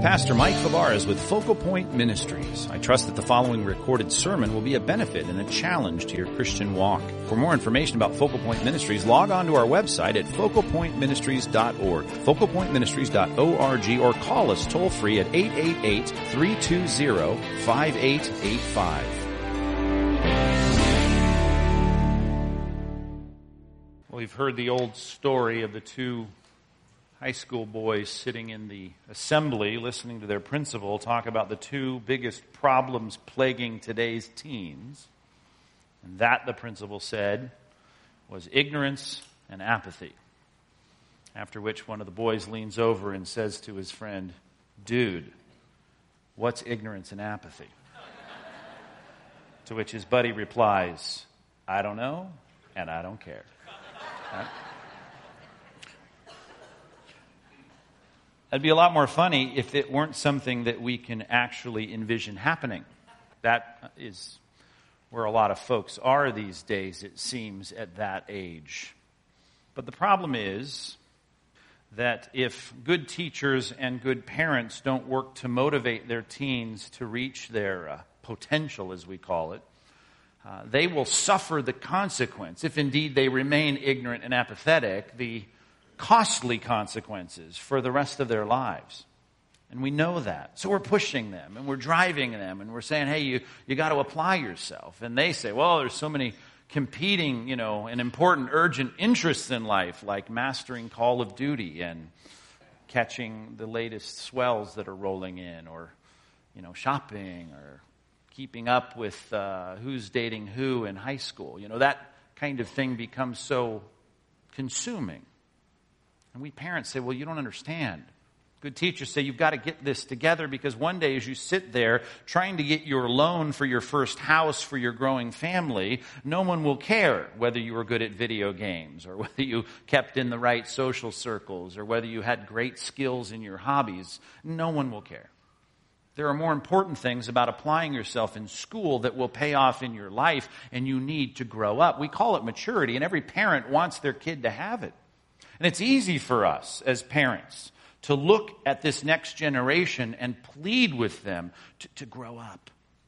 Pastor Mike Fabarez with Focal Point Ministries. I trust that the following recorded sermon will be a benefit and a challenge to your Christian walk. For more information about Focal Point Ministries, log on to our website at focalpointministries.org, focalpointministries.org, or call us toll free at 888-320-5885. Well, we've heard the old story of the two high school boys sitting in the assembly listening to their principal talk about the two biggest problems plaguing today's teens. And that, the principal said, was ignorance and apathy. After which one of the boys leans over and says to his friend, "Dude, what's ignorance and apathy?" To which his buddy replies, "I don't know, and I don't care." Right? It'd be a lot more funny if it weren't something that we can actually envision happening. That is where a lot of folks are these days, it seems, at that age. But the problem is that if good teachers and good parents don't work to motivate their teens to reach their potential, as we call it, they will suffer the consequence, if indeed they remain ignorant and apathetic, the costly consequences for the rest of their lives. And we know that. So we're pushing them and we're driving them and we're saying, hey, you got to apply yourself. And they say, well, there's so many competing, and important urgent interests in life, like mastering Call of Duty and catching the latest swells that are rolling in, or, shopping, or keeping up with who's dating who in high school. That kind of thing becomes so consuming. And we parents say, well, you don't understand. Good teachers say you've got to get this together, because one day as you sit there trying to get your loan for your first house for your growing family, no one will care whether you were good at video games, or whether you kept in the right social circles, or whether you had great skills in your hobbies. No one will care. There are more important things about applying yourself in school that will pay off in your life, and you need to grow up. We call it maturity, and every parent wants their kid to have it. And it's easy for us as parents to look at this next generation and plead with them to grow up.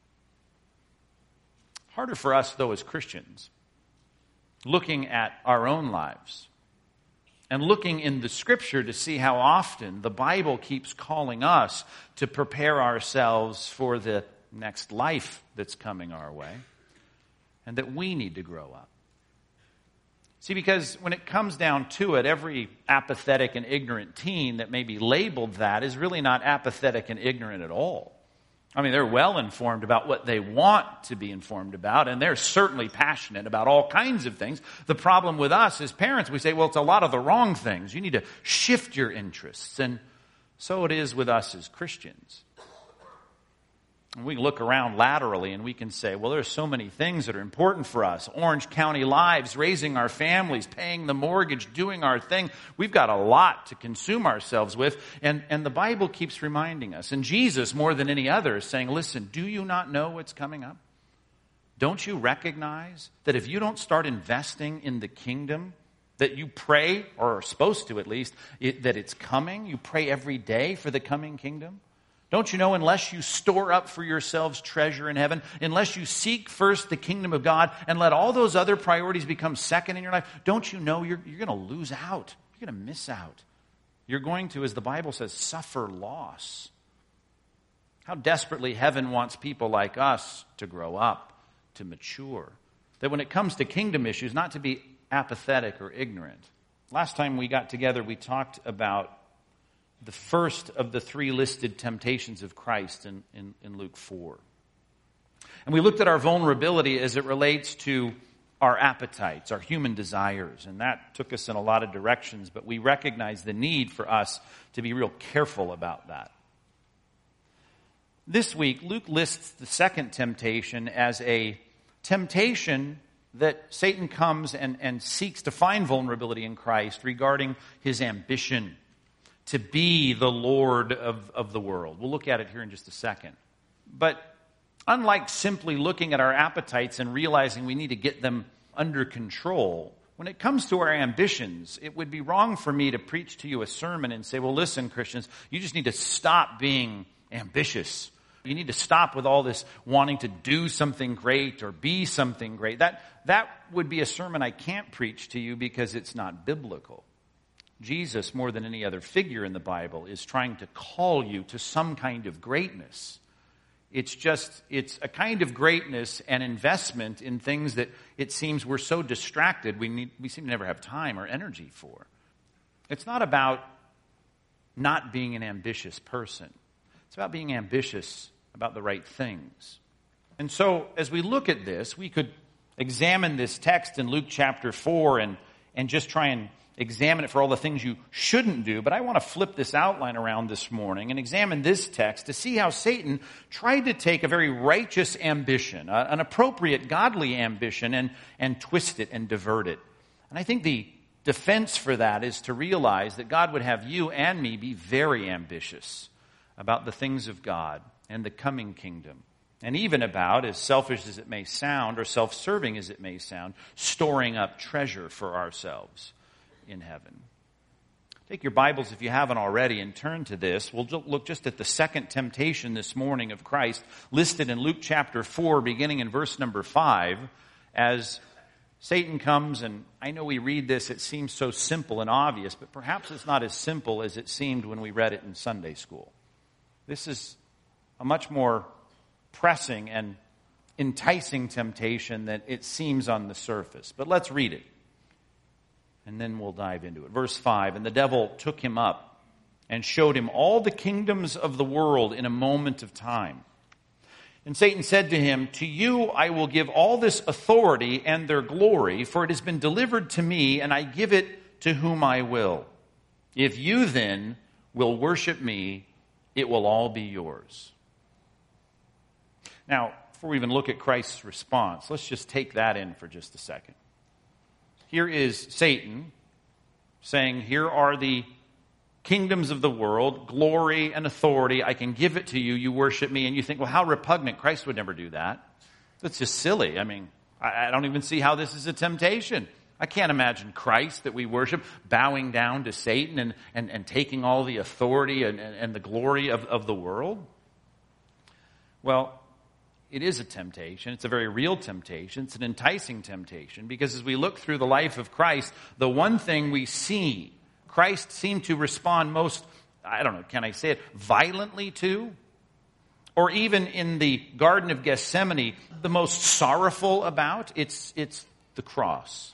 Harder for us, though, as Christians, looking at our own lives and looking in the Scripture to see how often the Bible keeps calling us to prepare ourselves for the next life that's coming our way, and that we need to grow up. See, because when it comes down to it, every apathetic and ignorant teen that may be labeled that is really not apathetic and ignorant at all. I mean, they're well informed about what they want to be informed about, and they're certainly passionate about all kinds of things. The problem with us as parents, we say, well, it's a lot of the wrong things. You need to shift your interests. And so it is with us as Christians. We can look around laterally and we can say, well, there's so many things that are important for us. Orange County lives, raising our families, paying the mortgage, doing our thing. We've got a lot to consume ourselves with. And the Bible keeps reminding us, and Jesus more than any other is saying, listen, do you not know what's coming up? Don't you recognize that if you don't start investing in the kingdom, that you pray, or are supposed to at least, that it's coming? You pray every day for the coming kingdom? Don't you know, unless you store up for yourselves treasure in heaven, unless you seek first the kingdom of God and let all those other priorities become second in your life, don't you know you're going to lose out? You're going to miss out. You're going to, as the Bible says, suffer loss. How desperately heaven wants people like us to grow up, to mature. That when it comes to kingdom issues, not to be apathetic or ignorant. Last time we got together, we talked about the first of the three listed temptations of Christ in Luke 4. And we looked at our vulnerability as it relates to our appetites, our human desires. And that took us in a lot of directions, but we recognize the need for us to be real careful about that. This week, Luke lists the second temptation as a temptation that Satan comes and seeks to find vulnerability in Christ regarding his ambition to be the Lord of the world. We'll look at it here in just a second. But unlike simply looking at our appetites and realizing we need to get them under control, When it comes to our ambitions, it would be wrong for me to preach to you a sermon and say, well, listen, Christians, you just need to stop being ambitious. You need to stop with all this wanting to do something great or be something great. That would be a sermon I can't preach to you because it's not biblical. Jesus, more than any other figure in the Bible, is trying to call you to some kind of greatness. It's a kind of greatness and investment in things that it seems we're so distracted we seem to never have time or energy for. It's not about not being an ambitious person. It's about being ambitious about the right things. And so, as we look at this, we could examine this text in Luke chapter 4 and just try and examine it for all the things you shouldn't do. But I want to flip this outline around this morning and examine this text to see how Satan tried to take a very righteous ambition, an appropriate godly ambition, and twist it and divert it. And I think the defense for that is to realize that God would have you and me be very ambitious about the things of God and the coming kingdom. And even about, as selfish as it may sound or self-serving as it may sound, storing up treasure for ourselves in heaven. Take your Bibles, if you haven't already, and turn to this. We'll look just at the second temptation this morning of Christ, listed in Luke chapter 4, beginning in verse number 5, as Satan comes, and I know we read this, it seems so simple and obvious, but perhaps it's not as simple as it seemed when we read it in Sunday school. This is a much more pressing and enticing temptation than it seems on the surface. But let's read it, and then we'll dive into it. Verse 5, and the devil took him up and showed him all the kingdoms of the world in a moment of time. And Satan said to him, to you I will give all this authority and their glory, for it has been delivered to me, and I give it to whom I will. If you then will worship me, it will all be yours. Now, before we even look at Christ's response, let's just take that in for just a second. Here is Satan saying, here are the kingdoms of the world, glory and authority. I can give it to you. You worship me. And you think, well, how repugnant. Christ would never do that. That's just silly. I mean, I don't even see how this is a temptation. I can't imagine Christ that we worship bowing down to Satan and taking all the authority and the glory of the world. Well, it is a temptation. It's a very real temptation. It's an enticing temptation because as we look through the life of Christ, the one thing we see Christ seemed to respond most, I don't know, can I say it, violently to? Or even in the Garden of Gethsemane, the most sorrowful about? It's the cross.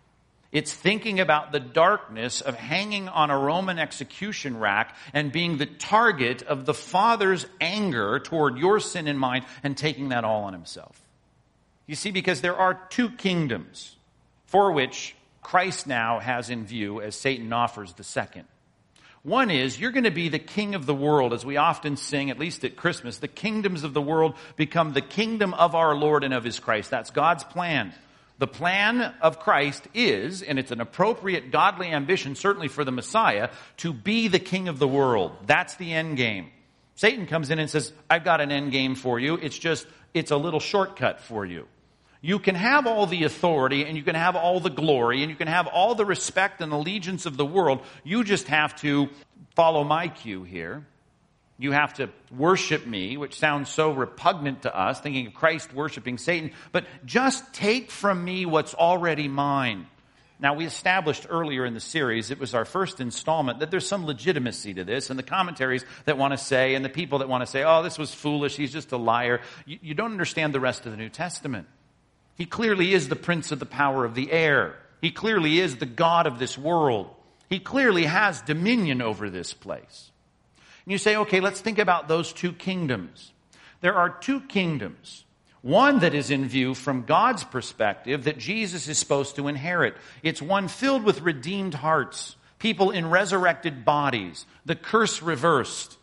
It's thinking about the darkness of hanging on a Roman execution rack and being the target of the Father's anger toward your sin and mine and taking that all on himself. You see, because there are two kingdoms for which Christ now has in view as Satan offers the second. One is, you're going to be the king of the world, as we often sing, at least at Christmas. The kingdoms of the world become the kingdom of our Lord and of his Christ. That's God's plan. The plan of Christ is, and it's an appropriate godly ambition, certainly for the Messiah, to be the king of the world. That's the end game. Satan comes in and says, I've got an end game for you. It's a little shortcut for you. You can have all the authority, and you can have all the glory, and you can have all the respect and allegiance of the world. You just have to follow my cue here. You have to worship me, which sounds so repugnant to us, thinking of Christ worshiping Satan. But just take from me what's already mine. Now, we established earlier in the series, it was our first installment, that there's some legitimacy to this. And the commentaries that want to say, and the people that want to say, oh, this was foolish, he's just a liar. You don't understand the rest of the New Testament. He clearly is the prince of the power of the air. He clearly is the God of this world. He clearly has dominion over this place. And you say, okay, let's think about those two kingdoms. There are two kingdoms. One that is in view from God's perspective that Jesus is supposed to inherit. It's one filled with redeemed hearts, people in resurrected bodies, the curse reversed,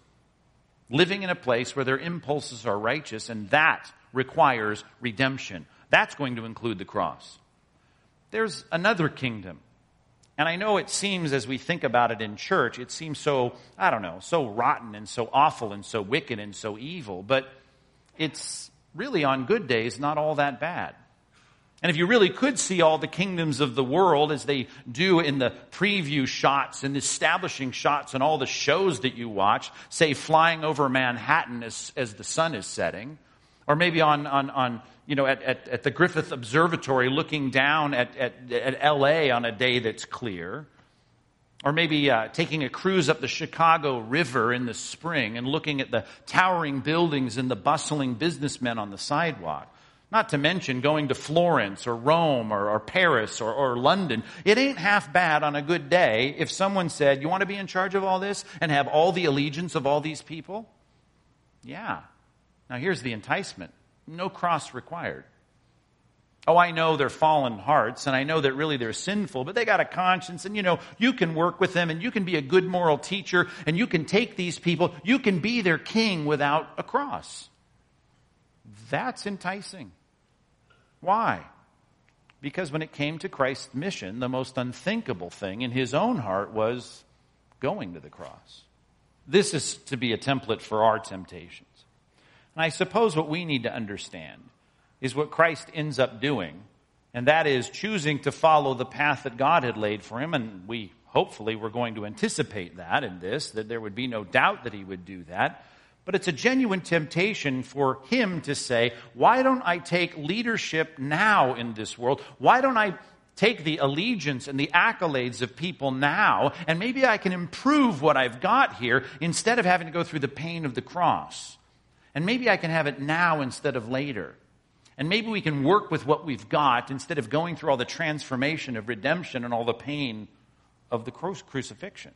living in a place where their impulses are righteous, and that requires redemption. That's going to include the cross. There's another kingdom. And I know it seems, as we think about it in church, it seems so, I don't know, so rotten and so awful and so wicked and so evil. But it's really, on good days, not all that bad. And if you really could see all the kingdoms of the world as they do in the preview shots and establishing shots and all the shows that you watch, say flying over Manhattan as the sun is setting, or maybe at the Griffith Observatory looking down at LA on a day that's clear, or maybe taking a cruise up the Chicago River in the spring and looking at the towering buildings and the bustling businessmen on the sidewalk. Not to mention going to Florence or Rome or Paris or London. It ain't half bad on a good day if someone said, you want to be in charge of all this and have all the allegiance of all these people? Yeah. Now here's the enticement. No cross required. Oh, I know they're fallen hearts, and I know that really they're sinful, but they got a conscience, and you can work with them, and you can be a good moral teacher, and you can take these people, you can be their king without a cross. That's enticing. Why? Because when it came to Christ's mission, the most unthinkable thing in his own heart was going to the cross. This is to be a template for our temptations. And I suppose what we need to understand is what Christ ends up doing, and that is choosing to follow the path that God had laid for him, and we hopefully we're going to anticipate that in this, that there would be no doubt that he would do that. But it's a genuine temptation for him to say, why don't I take leadership now in this world? Why don't I take the allegiance and the accolades of people now, and maybe I can improve what I've got here instead of having to go through the pain of the cross. And maybe I can have it now instead of later. And maybe we can work with what we've got instead of going through all the transformation of redemption and all the pain of the crucifixion.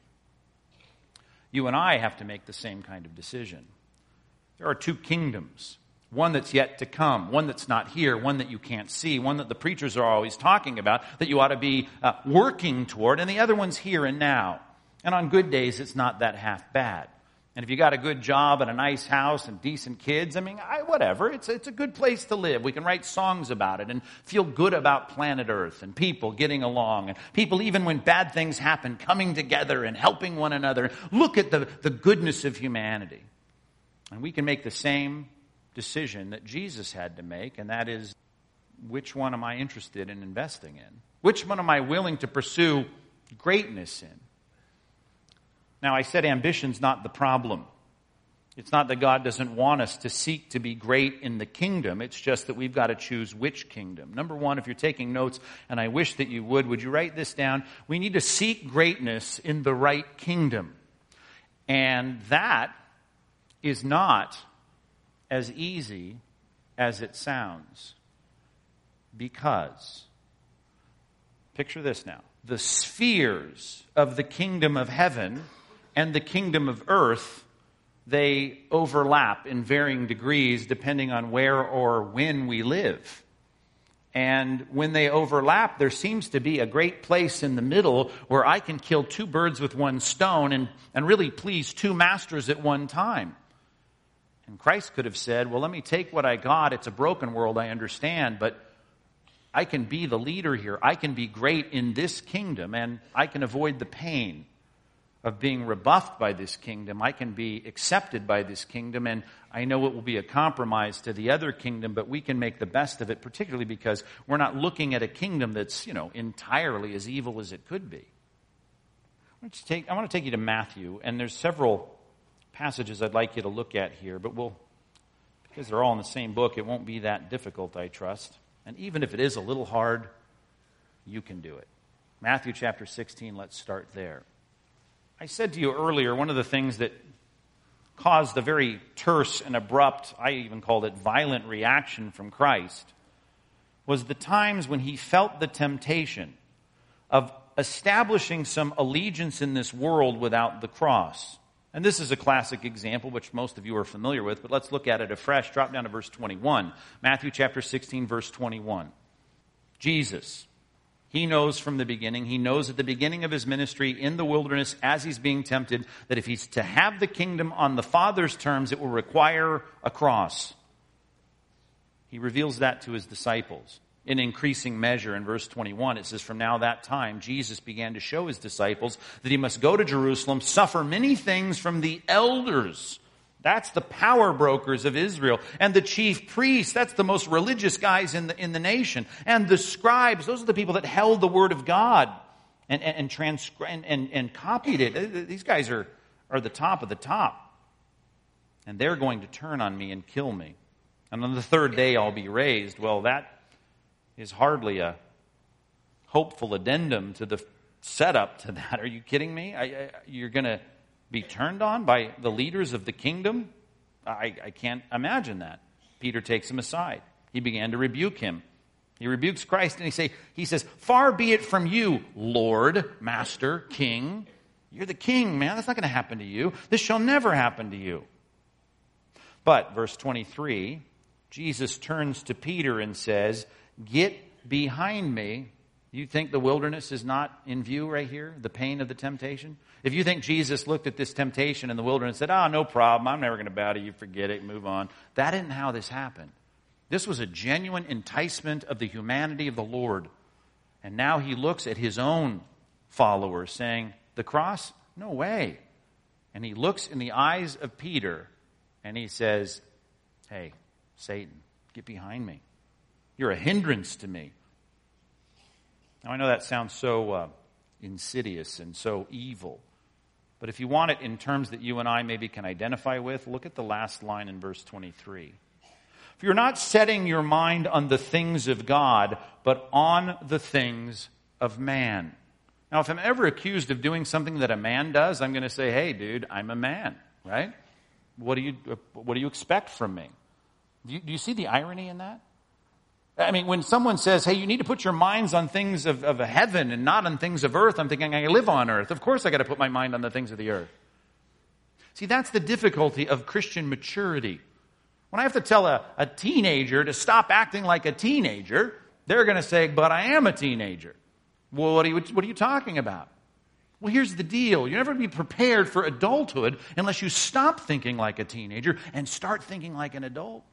You and I have to make the same kind of decision. There are two kingdoms, one that's yet to come, one that's not here, one that you can't see, one that the preachers are always talking about that you ought to be working toward, and the other one's here and now. And on good days, it's not that half bad. And if you got a good job and a nice house and decent kids, whatever, it's a good place to live. We can write songs about it and feel good about planet Earth and people getting along, and people, even when bad things happen, coming together and helping one another. Look at the goodness of humanity. And we can make the same decision that Jesus had to make, and that is, which one am I interested in investing in? Which one am I willing to pursue greatness in? Now, I said ambition's not the problem. It's not that God doesn't want us to seek to be great in the kingdom. It's just that we've got to choose which kingdom. Number one, if you're taking notes, and I wish that you would you write this down? We need to seek greatness in the right kingdom. And that is not as easy as it sounds. Because, picture this now, the spheres of the kingdom of heaven and the kingdom of earth, they overlap in varying degrees depending on where or when we live. And when they overlap, there seems to be a great place in the middle where I can kill two birds with one stone and really please two masters at one time. And Christ could have said, well, let me take what I got. It's a broken world, I understand, but I can be the leader here. I can be great in this kingdom, and I can avoid the pain of being rebuffed by this kingdom. I can be accepted by this kingdom, and I know it will be a compromise to the other kingdom, but we can make the best of it, particularly because we're not looking at a kingdom that's, entirely as evil as it could be. I want to take you to Matthew, and there's several passages I'd like you to look at here, but because they're all in the same book, it won't be that difficult, I trust. And even if it is a little hard, you can do it. Matthew chapter 16, let's start there. I said to you earlier, one of the things that caused a very terse and abrupt, I even called it violent reaction from Christ, was the times when he felt the temptation of establishing some allegiance in this world without the cross. And this is a classic example, which most of you are familiar with, but let's look at it afresh. Drop down to verse 21. Matthew chapter 16, verse 21. Jesus, he knows from the beginning, he knows at the beginning of his ministry in the wilderness as he's being tempted, that if he's to have the kingdom on the Father's terms, it will require a cross. He reveals that to his disciples. In increasing measure, in verse 21, it says, from now that time, Jesus began to show his disciples that he must go to Jerusalem, suffer many things from the elders, That's the power brokers of Israel. And the chief priests, that's the most religious guys in the nation. And the scribes, those are the people that held the word of God and copied it. These guys are the top of the top. And they're going to turn on me and kill me. And on the third day I'll be raised. Well, that is hardly a hopeful addendum to the setup to that. Are you kidding me? You're going to be turned on by the leaders of the kingdom? I can't imagine that. Peter takes him aside. He began to rebuke him. He rebukes Christ and he says, "Far be it from you, Lord, Master, King." You're the king, man. That's not going to happen to you. This shall never happen to you. But, verse 23, Jesus turns to Peter and says, "Get behind me." You think the wilderness is not in view right here? The pain of the temptation? If you think Jesus looked at this temptation in the wilderness and said, no problem, I'm never going to bow to you, forget it, move on. That isn't how this happened. This was a genuine enticement of the humanity of the Lord. And now he looks at his own followers saying, the cross? No way. And he looks in the eyes of Peter and he says, "Hey, Satan, get behind me. You're a hindrance to me." Now, I know that sounds so insidious and so evil. But if you want it in terms that you and I maybe can identify with, look at the last line in verse 23. "If you're not setting your mind on the things of God, but on the things of man." Now, if I'm ever accused of doing something that a man does, I'm going to say, "Hey, dude, I'm a man," right? What do you expect from me? Do you see the irony in that? I mean, when someone says, "Hey, you need to put your minds on things of heaven and not on things of earth," I'm thinking, I live on earth. Of course I got to put my mind on the things of the earth. See, that's the difficulty of Christian maturity. When I have to tell a teenager to stop acting like a teenager, they're going to say, "But I am a teenager." Well, what are you talking about? Well, here's the deal. You're never going to be prepared for adulthood unless you stop thinking like a teenager and start thinking like an adult.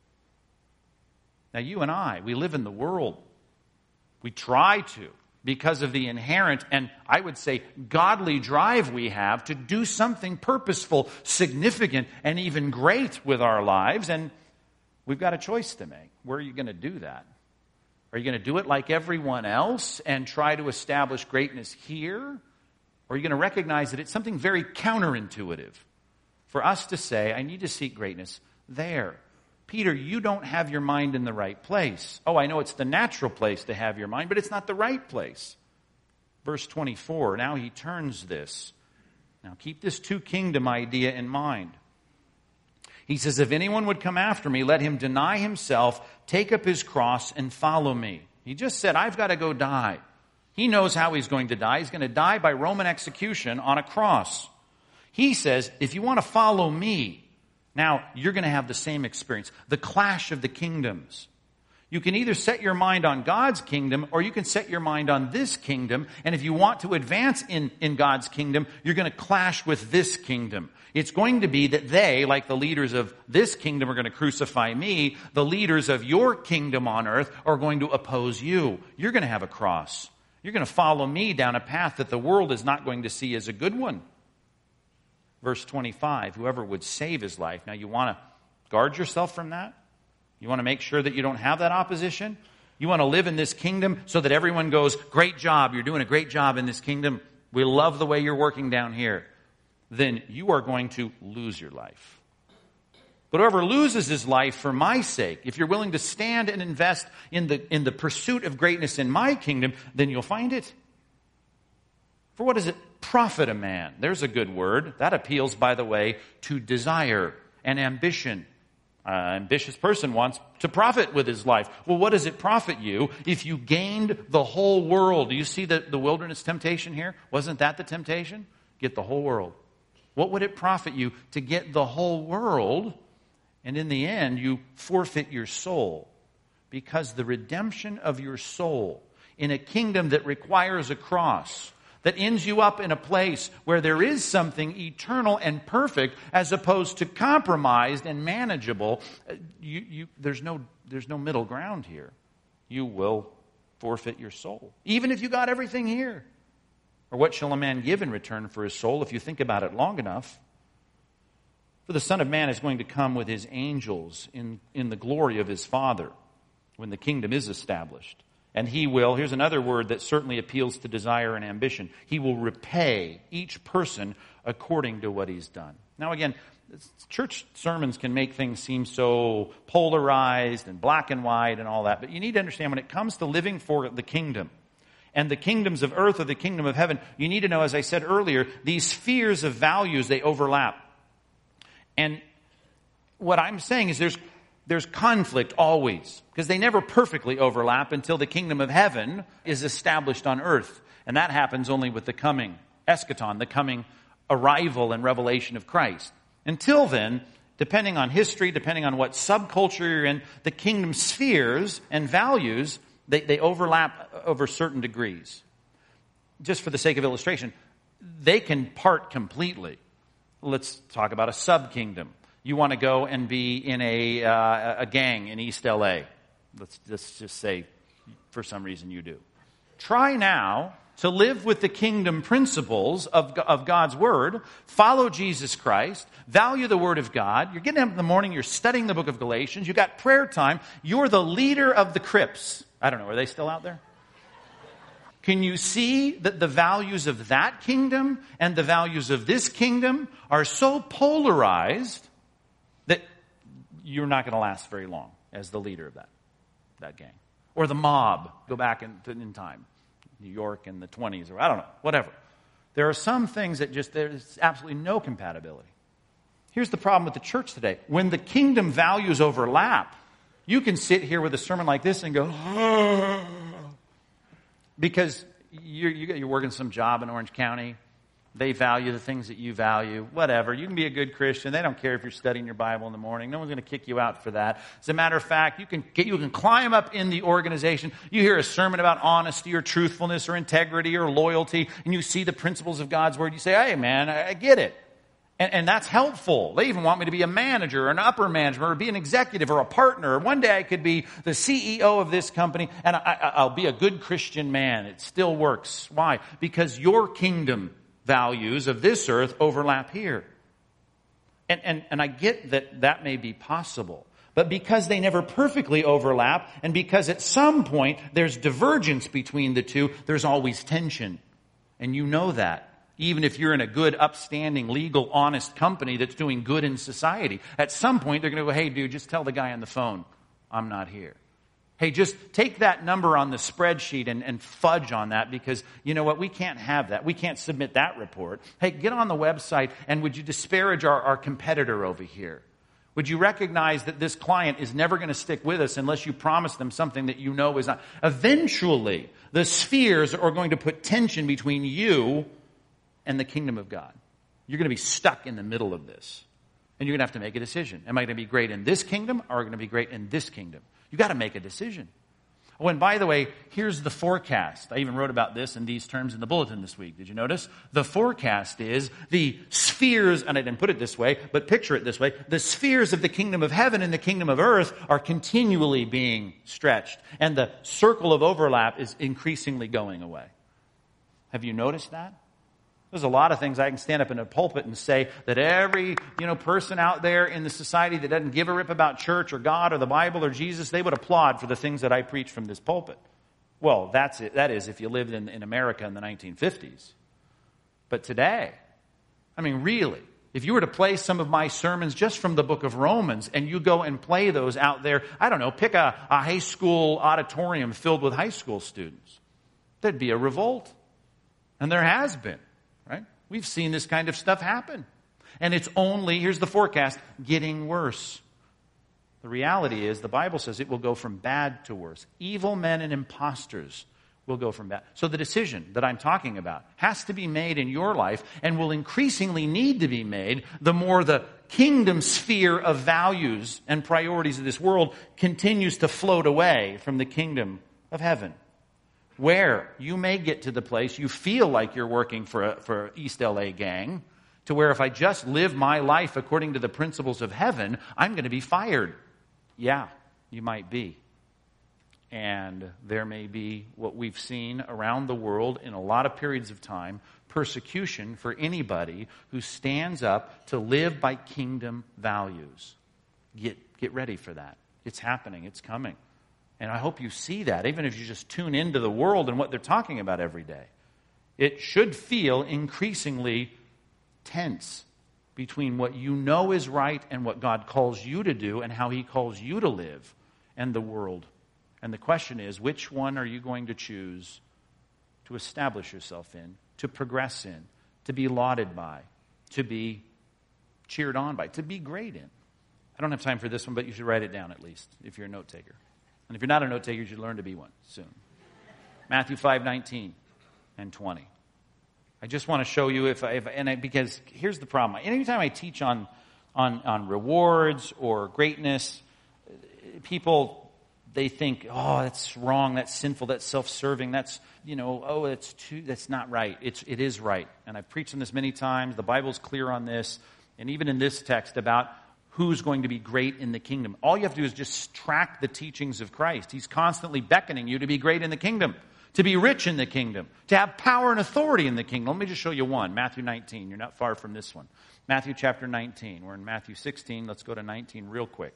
Now, you and I, we live in the world. We try to, because of the inherent and, I would say, godly drive we have to do something purposeful, significant, and even great with our lives. And we've got a choice to make. Where are you going to do that? Are you going to do it like everyone else and try to establish greatness here? Or are you going to recognize that it's something very counterintuitive for us to say, "I need to seek greatness there"? Peter, you don't have your mind in the right place. Oh, I know it's the natural place to have your mind, but it's not the right place. Verse 24, now he turns this. Now keep this two-kingdom idea in mind. He says, "If anyone would come after me, let him deny himself, take up his cross, and follow me." He just said, I've got to go die. He knows how he's going to die. He's going to die by Roman execution on a cross. He says, if you want to follow me, now you're going to have the same experience, the clash of the kingdoms. You can either set your mind on God's kingdom or you can set your mind on this kingdom. And if you want to advance in God's kingdom, you're going to clash with this kingdom. It's going to be that they, like the leaders of this kingdom, are going to crucify me. The leaders of your kingdom on earth are going to oppose you. You're going to have a cross. You're going to follow me down a path that the world is not going to see as a good one. Verse 25, whoever would save his life. Now you want to guard yourself from that? You want to make sure that you don't have that opposition? You want to live in this kingdom so that everyone goes, great job, you're doing a great job in this kingdom. We love the way you're working down here. Then you are going to lose your life. But whoever loses his life for my sake, if you're willing to stand and invest in the pursuit of greatness in my kingdom, then you'll find it. For what does it profit a man? There's a good word. That appeals, by the way, to desire and ambition. An ambitious person wants to profit with his life. Well, what does it profit you if you gained the whole world? Do you see the wilderness temptation here? Wasn't that the temptation? Get the whole world. What would it profit you to get the whole world, and in the end you forfeit your soul? Because the redemption of your soul in a kingdom that requires a cross, that ends you up in a place where there is something eternal and perfect as opposed to compromised and manageable, there's no middle ground here. You will forfeit your soul, even if you got everything here. Or what shall a man give in return for his soul if you think about it long enough? For the Son of Man is going to come with his angels in the glory of his Father when the kingdom is established. And he will, here's another word that certainly appeals to desire and ambition, he will repay each person according to what he's done. Now again, church sermons can make things seem so polarized and black and white and all that, but you need to understand when it comes to living for the kingdom, and the kingdoms of earth or the kingdom of heaven, you need to know, as I said earlier, these spheres of values, they overlap. And what I'm saying is there's conflict always, because they never perfectly overlap until the kingdom of heaven is established on earth. And that happens only with the coming eschaton, the coming arrival and revelation of Christ. Until then, depending on history, depending on what subculture you're in, the kingdom spheres and values, they overlap over certain degrees. Just for the sake of illustration, they can part completely. Let's talk about a sub-kingdom. You want to go and be in a gang in East L.A. Let's just say, for some reason, you do. Try now to live with the kingdom principles of God's Word, follow Jesus Christ, value the Word of God. You're getting up in the morning, you're studying the book of Galatians, you've got prayer time, you're the leader of the Crips. I don't know, are they still out there? Can you see that the values of that kingdom and the values of this kingdom are so polarized that you're not going to last very long as the leader of that gang? Or the mob, go back in time, New York in the 20s, or I don't know, whatever. There are some things that there's absolutely no compatibility. Here's the problem with the church today. When the kingdom values overlap, you can sit here with a sermon like this and go, because you're working some job in Orange County. They value the things that you value. Whatever. You can be a good Christian. They don't care if you're studying your Bible in the morning. No one's going to kick you out for that. As a matter of fact, you can climb up in the organization. You hear a sermon about honesty or truthfulness or integrity or loyalty, and you see the principles of God's Word. You say, hey, man, I get it. And that's helpful. They even want me to be a manager or an upper manager or be an executive or a partner. One day I could be the CEO of this company, and I'll be a good Christian man. It still works. Why? Because your kingdom values of this earth overlap here. And I get that may be possible. But because they never perfectly overlap, and because at some point there's divergence between the two, there's always tension. And you know that. Even if you're in a good, upstanding, legal, honest company that's doing good in society, at some point they're going to go, hey, dude, just tell the guy on the phone, I'm not here. Hey, just take that number on the spreadsheet and fudge on that, because you know what? We can't have that. We can't submit that report. Hey, get on the website and would you disparage our competitor over here? Would you recognize that this client is never going to stick with us unless you promise them something that you know is not? Eventually, the spheres are going to put tension between you and the kingdom of God. You're going to be stuck in the middle of this. And you're going to have to make a decision. Am I going to be great in this kingdom, or am I going to be great in this kingdom? You've got to make a decision. Oh, and by the way, here's the forecast. I even wrote about this in these terms in the bulletin this week. Did you notice? The forecast is the spheres, and I didn't put it this way, but picture it this way. The spheres of the kingdom of heaven and the kingdom of earth are continually being stretched. And the circle of overlap is increasingly going away. Have you noticed that? There's a lot of things I can stand up in a pulpit and say that every, person out there in the society that doesn't give a rip about church or God or the Bible or Jesus, they would applaud for the things that I preach from this pulpit. Well, that's it. That is if you lived in America in the 1950s. But today, really, if you were to play some of my sermons just from the book of Romans and you go and play those out there, I don't know, pick a high school auditorium filled with high school students, there'd be a revolt. And there has been. Right? We've seen this kind of stuff happen. And it's only, here's the forecast, getting worse. The reality is, the Bible says it will go from bad to worse. Evil men and imposters will go from bad. So the decision that I'm talking about has to be made in your life, and will increasingly need to be made the more the kingdom sphere of values and priorities of this world continues to float away from the kingdom of heaven. Where you may get to the place you feel like you're working for East LA gang, to where if I just live my life according to the principles of heaven, I'm going to be fired. Yeah, you might be. And there may be what we've seen around the world in a lot of periods of time, persecution for anybody who stands up to live by kingdom values. Get ready for that. It's happening. It's coming. And I hope you see that, even if you just tune into the world and what they're talking about every day. It should feel increasingly tense between what you know is right and what God calls you to do and how He calls you to live and the world. And the question is, which one are you going to choose to establish yourself in, to progress in, to be lauded by, to be cheered on by, to be great in? I don't have time for this one, but you should write it down at least if you're a note taker. And if you're not a note taker, you should learn to be one soon. Matthew 5:19 and 20. I just want to show you because here's the problem. Anytime I teach on rewards or greatness, people, they think, oh, that's wrong, that's sinful, that's self-serving, that's not right. It is right. And I've preached on this many times. The Bible's clear on this. And even in this text about who's going to be great in the kingdom. All you have to do is just track the teachings of Christ. He's constantly beckoning you to be great in the kingdom, to be rich in the kingdom, to have power and authority in the kingdom. Let me just show you one. Matthew 19. You're not far from this one. Matthew chapter 19. We're in Matthew 16. Let's go to 19 real quick.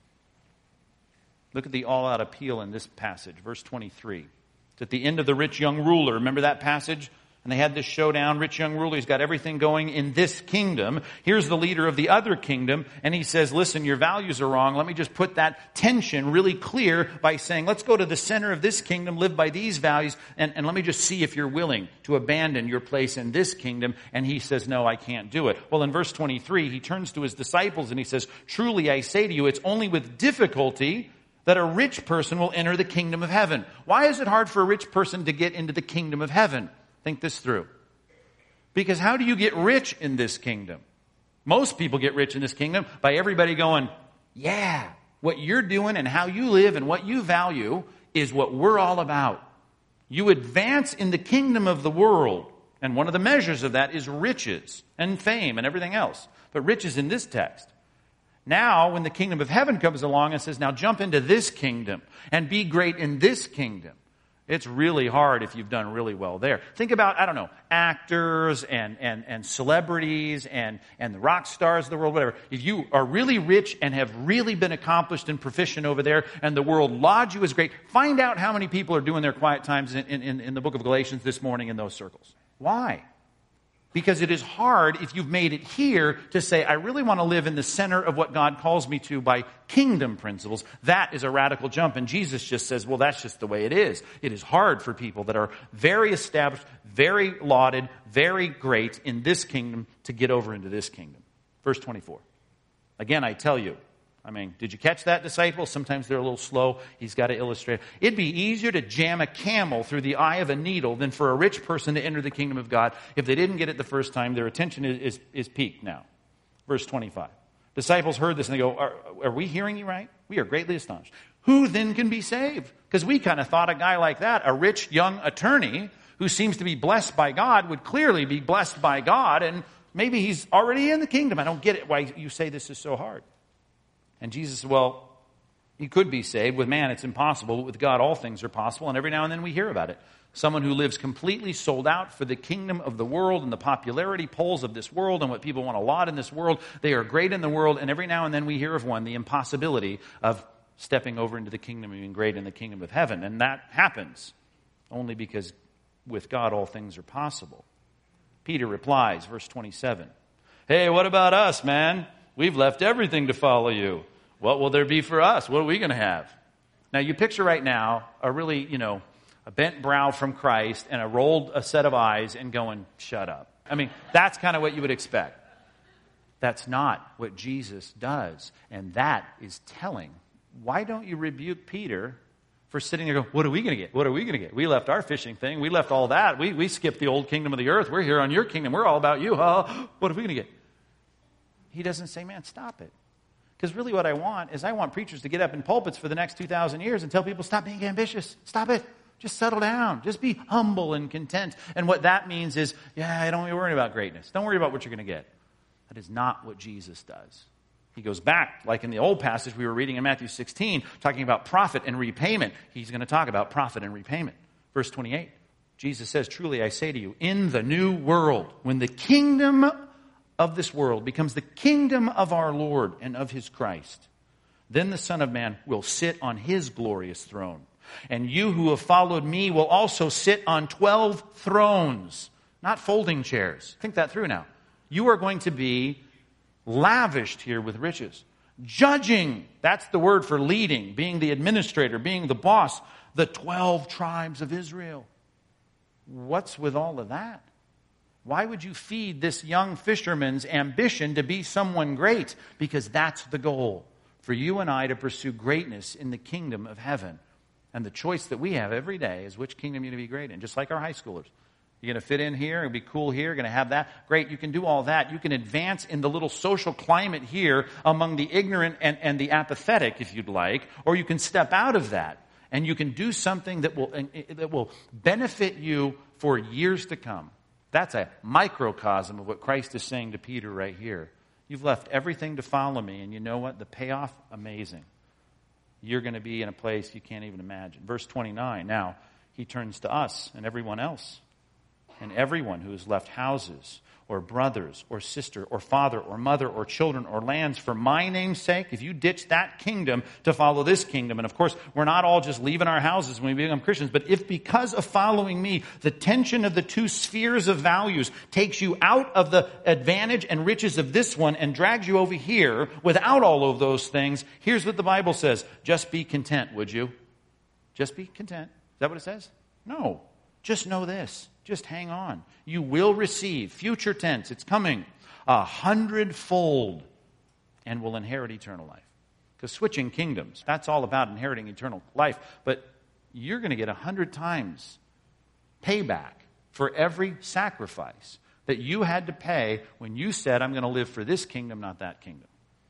Look at the all-out appeal in this passage. Verse 23. It's at the end of the rich young ruler. Remember that passage? And they had this showdown. Rich young ruler, he's got everything going in this kingdom. Here's the leader of the other kingdom. And he says, listen, your values are wrong. Let me just put that tension really clear by saying, let's go to the center of this kingdom, live by these values, and let me just see if you're willing to abandon your place in this kingdom. And he says, no, I can't do it. Well, in verse 23, he turns to his disciples and he says, truly I say to you, it's only with difficulty that a rich person will enter the kingdom of heaven. Why is it hard for a rich person to get into the kingdom of heaven? Think this through. Because how do you get rich in this kingdom? Most people get rich in this kingdom by everybody going, yeah, what you're doing and how you live and what you value is what we're all about. You advance in the kingdom of the world. And one of the measures of that is riches and fame and everything else. But riches in this text. Now, when the kingdom of heaven comes along and says, now jump into this kingdom and be great in this kingdom. It's really hard if you've done really well there. Think about, actors and celebrities and the rock stars of the world, whatever. If you are really rich and have really been accomplished and proficient over there and the world lauds you as great, find out how many people are doing their quiet times in the book of Galatians this morning in those circles. Why? Because it is hard if you've made it here to say, I really want to live in the center of what God calls me to by kingdom principles. That is a radical jump. And Jesus just says, well, that's just the way it is. It is hard for people that are very established, very lauded, very great in this kingdom to get over into this kingdom. Verse 24. Again, I tell you, did you catch that, disciple? Sometimes they're a little slow. He's got to illustrate. It'd be easier to jam a camel through the eye of a needle than for a rich person to enter the kingdom of God. If they didn't get it the first time, their attention is piqued now. Verse 25. Disciples heard this and they go, are we hearing you right? We are greatly astonished. Who then can be saved? Because we kind of thought a guy like that, a rich young attorney who seems to be blessed by God, would clearly be blessed by God, and maybe he's already in the kingdom. I don't get it why you say this is so hard. And Jesus said, well, he could be saved. With man, it's impossible. But with God, all things are possible. And every now and then we hear about it. Someone who lives completely sold out for the kingdom of the world and the popularity polls of this world and what people want a lot in this world. They are great in the world. And every now and then we hear of one, the impossibility of stepping over into the kingdom and being great in the kingdom of heaven. And that happens only because with God, all things are possible. Peter replies, verse 27. Hey, what about us, man? We've left everything to follow you. What will there be for us? What are we going to have? Now, you picture right now a really, a bent brow from Christ and a set of eyes and going, shut up. That's kind of what you would expect. That's not what Jesus does. And that is telling. Why don't you rebuke Peter for sitting there going, what are we going to get? What are we going to get? We left our fishing thing. We left all that. We skipped the old kingdom of the earth. We're here on your kingdom. We're all about you. What are we going to get? He doesn't say, man, stop it. Because really what I want is preachers to get up in pulpits for the next 2,000 years and tell people, stop being ambitious. Stop it. Just settle down. Just be humble and content. And what that means is, don't worry about greatness. Don't worry about what you're going to get. That is not what Jesus does. He goes back, like in the old passage we were reading in Matthew 16, talking about profit and repayment. He's going to talk about profit and repayment. Verse 28, Jesus says, truly I say to you, in the new world, when the kingdom of this world becomes the kingdom of our Lord and of his Christ, then the Son of Man will sit on his glorious throne. And you who have followed me will also sit on 12 thrones, not folding chairs. Think that through now. You are going to be lavished here with riches. Judging, that's the word for leading, being the administrator, being the boss, the 12 tribes of Israel. What's with all of that? Why would you feed this young fisherman's ambition to be someone great? Because that's the goal, for you and I to pursue greatness in the kingdom of heaven. And the choice that we have every day is which kingdom you're going to be great in, just like our high schoolers. You're going to fit in here and be cool here. You're going to have that. Great, you can do all that. You can advance in the little social climate here among the ignorant and the apathetic, if you'd like. Or you can step out of that and you can do something that will benefit you for years to come. That's a microcosm of what Christ is saying to Peter right here. You've left everything to follow me, and you know what? The payoff, amazing. You're going to be in a place you can't even imagine. Verse 29, now he turns to us and everyone else. And everyone who has left houses or brothers or sister or father or mother or children or lands for my name's sake, if you ditch that kingdom to follow this kingdom, and of course, we're not all just leaving our houses when we become Christians, but if because of following me, the tension of the two spheres of values takes you out of the advantage and riches of this one and drags you over here without all of those things, here's what the Bible says. Just be content, would you? Just be content. Is that what it says? No. Just know this. Just hang on. You will receive, future tense, it's coming, 100-fold, and will inherit eternal life. Because switching kingdoms, that's all about inheriting eternal life. But you're going to get 100 times payback for every sacrifice that you had to pay when you said, I'm going to live for this kingdom, not that kingdom.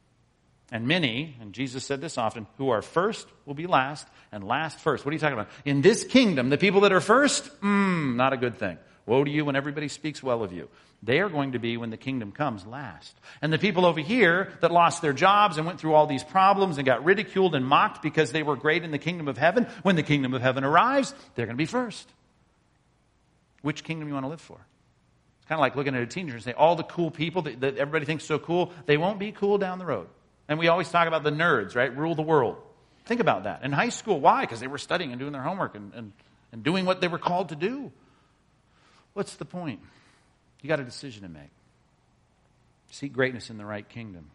And many, and Jesus said this often, who are first will be last, and last first. What are you talking about? In this kingdom, the people that are first, not a good thing. Woe to you when everybody speaks well of you. They are going to be, when the kingdom comes, last. And the people over here that lost their jobs and went through all these problems and got ridiculed and mocked because they were great in the kingdom of heaven, when the kingdom of heaven arrives, they're going to be first. Which kingdom you want to live for? It's kind of like looking at a teenager and saying, all the cool people that everybody thinks so cool, they won't be cool down the road. And we always talk about the nerds, right? Rule the world. Think about that. In high school, why? Because they were studying and doing their homework and doing what they were called to do. What's the point? You got a decision to make. Seek greatness in the right kingdom.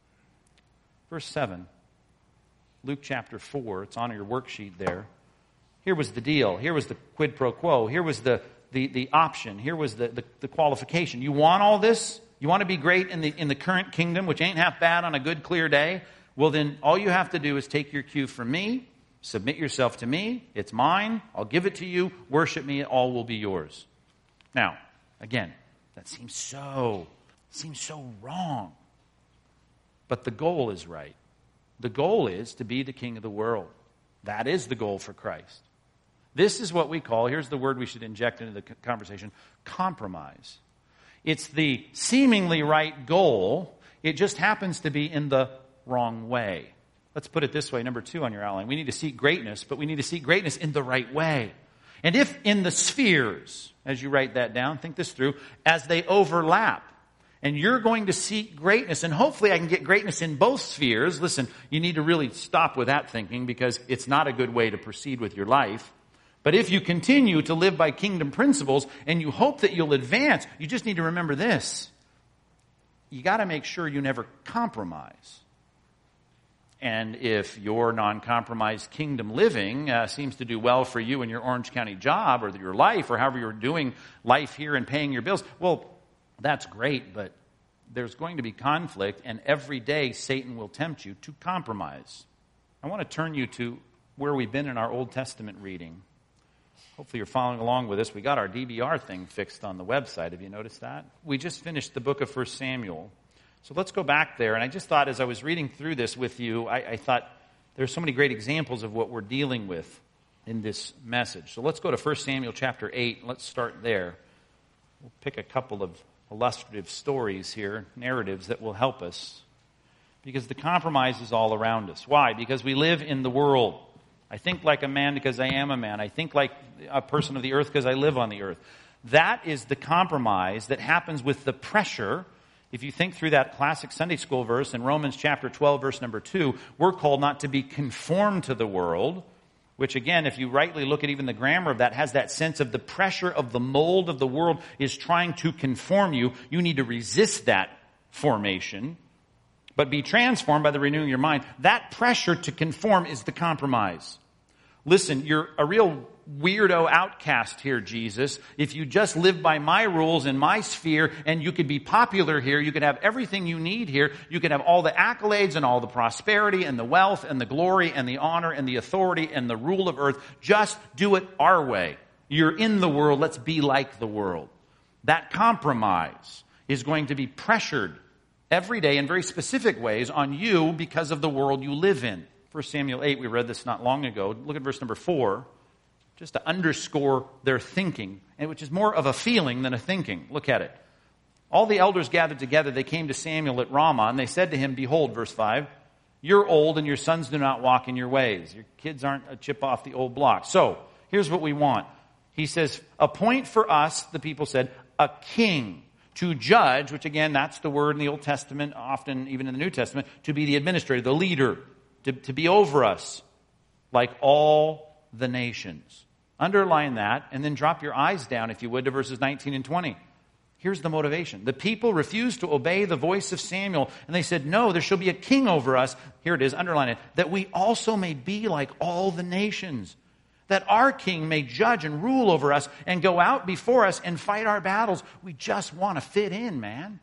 Verse 7, Luke chapter 4, it's on your worksheet there. Here was the deal. Here was the quid pro quo. Here was the option. Here was the qualification. You want all this? You want to be great in the current kingdom, which ain't half bad on a good, clear day? Well, then all you have to do is take your cue from me, submit yourself to me. It's mine. I'll give it to you. Worship me. All will be yours. Now, again, that seems so wrong. But the goal is right. The goal is to be the king of the world. That is the goal for Christ. This is what we call, here's the word we should inject into the conversation, compromise. It's the seemingly right goal. It just happens to be in the wrong way. Let's put it this way, number 2 on your outline. We need to seek greatness, but we need to seek greatness in the right way. And if in the spheres, as you write that down, think this through, as they overlap, and you're going to seek greatness, and hopefully I can get greatness in both spheres. Listen, you need to really stop with that thinking because it's not a good way to proceed with your life. But if you continue to live by kingdom principles and you hope that you'll advance, you just need to remember this. You got to make sure you never compromise. And if your non-compromised kingdom living seems to do well for you in your Orange County job or your life or however you're doing life here and paying your bills, well, that's great, but there's going to be conflict, and every day Satan will tempt you to compromise. I want to turn you to where we've been in our Old Testament reading. Hopefully you're following along with us. We got our DVR thing fixed on the website. Have you noticed that? We just finished the book of 1 Samuel. So let's go back there. And I just thought as I was reading through this with you, I thought there's so many great examples of what we're dealing with in this message. So let's go to 1 Samuel chapter 8. Let's start there. We'll pick a couple of illustrative stories here, narratives that will help us. Because the compromise is all around us. Why? Because we live in the world. I think like a man because I am a man. I think like a person of the earth because I live on the earth. That is the compromise that happens with the pressure. If you think through that classic Sunday school verse in Romans chapter 12, verse number 2, we're called not to be conformed to the world, which again, if you rightly look at even the grammar of that, has that sense of the pressure of the mold of the world is trying to conform you. You need to resist that formation, but be transformed by the renewing of your mind. That pressure to conform is the compromise. Listen, you're a real weirdo outcast here, Jesus. If you just live by my rules in my sphere and you could be popular here, you could have everything you need here, you could have all the accolades and all the prosperity and the wealth and the glory and the honor and the authority and the rule of earth. Just do it our way. You're in the world. Let's be like the world. That compromise is going to be pressured every day in very specific ways on you because of the world you live in. 1 Samuel 8, we read this not long ago. Look at verse number 4. Just to underscore their thinking, which is more of a feeling than a thinking. Look at it. All the elders gathered together. They came to Samuel at Ramah, and they said to him, behold, verse 5, you're old and your sons do not walk in your ways. Your kids aren't a chip off the old block. So, here's what we want. He says, appoint for us, the people said, a king to judge, which again, that's the word in the Old Testament, often even in the New Testament, to be the administrator, the leader, to be over us, like all the nations. Underline that, and then drop your eyes down, if you would, to verses 19 and 20. Here's the motivation. The people refused to obey the voice of Samuel, and they said, no, there shall be a king over us. Here it is, underline it. That we also may be like all the nations. That our king may judge and rule over us and go out before us and fight our battles. We just want to fit in, man.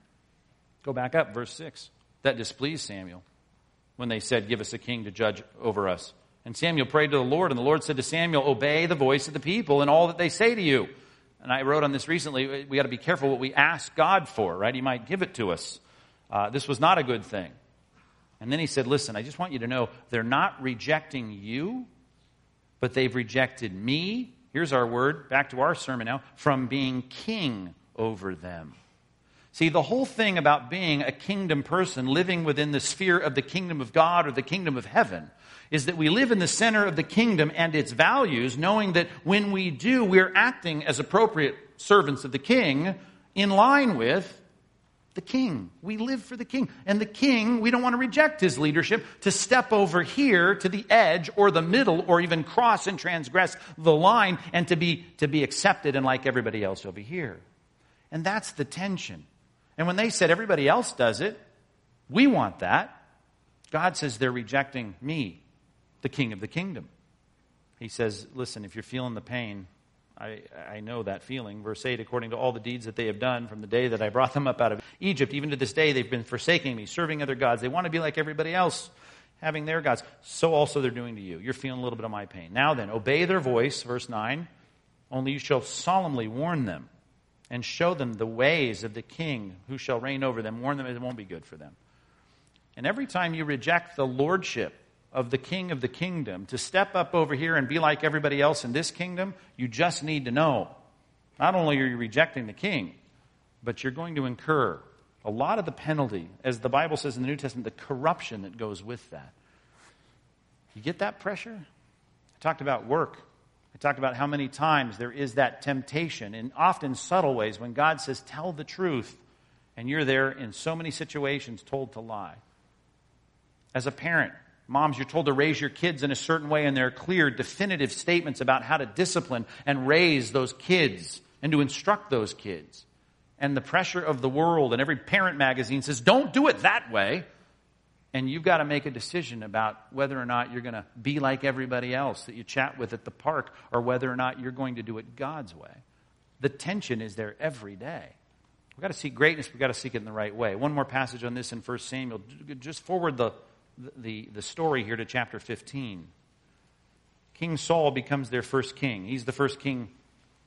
Go back up, verse 6. That displeased Samuel when they said, give us a king to judge over us. And Samuel prayed to the Lord, and the Lord said to Samuel, obey the voice of the people and all that they say to you. And I wrote on this recently, we got to be careful what we ask God for, right? He might give it to us. This was not a good thing. And then he said, listen, I just want you to know, they're not rejecting you, but they've rejected me. Here's our word, back to our sermon now, from being king over them. See, the whole thing about being a kingdom person, living within the sphere of the kingdom of God or the kingdom of heaven, is that we live in the center of the kingdom and its values, knowing that when we do, we're acting as appropriate servants of the king in line with the king. We live for the king. And the king, we don't want to reject his leadership to step over here to the edge or the middle or even cross and transgress the line and to be accepted and like everybody else over here. And that's the tension. And when they said everybody else does it, we want that. God says they're rejecting me, the king of the kingdom. He says, listen, if you're feeling the pain, I know that feeling. Verse 8, according to all the deeds that they have done from the day that I brought them up out of Egypt, even to this day they've been forsaking me, serving other gods. They want to be like everybody else, having their gods. So also they're doing to you. You're feeling a little bit of my pain. Now then, obey their voice, verse 9. Only you shall solemnly warn them and show them the ways of the king who shall reign over them. Warn them it won't be good for them. And every time you reject the lordship of the king of the kingdom to step up over here and be like everybody else in this kingdom, you just need to know, not only are you rejecting the king, but you're going to incur a lot of the penalty, as the Bible says in the New Testament, the corruption that goes with that. You get that pressure? I talked about work. I talked about how many times there is that temptation, in often subtle ways, when God says, tell the truth, and you're there in so many situations told to lie. As a parent, moms, you're told to raise your kids in a certain way, and there are clear, definitive statements about how to discipline and raise those kids and to instruct those kids. And the pressure of the world and every parent magazine says, don't do it that way. And you've got to make a decision about whether or not you're going to be like everybody else that you chat with at the park, or whether or not you're going to do it God's way. The tension is there every day. We've got to seek greatness. We've got to seek it in the right way. One more passage on this in 1 Samuel. Just forward the story here to chapter 15. King Saul becomes their first king. He's the first king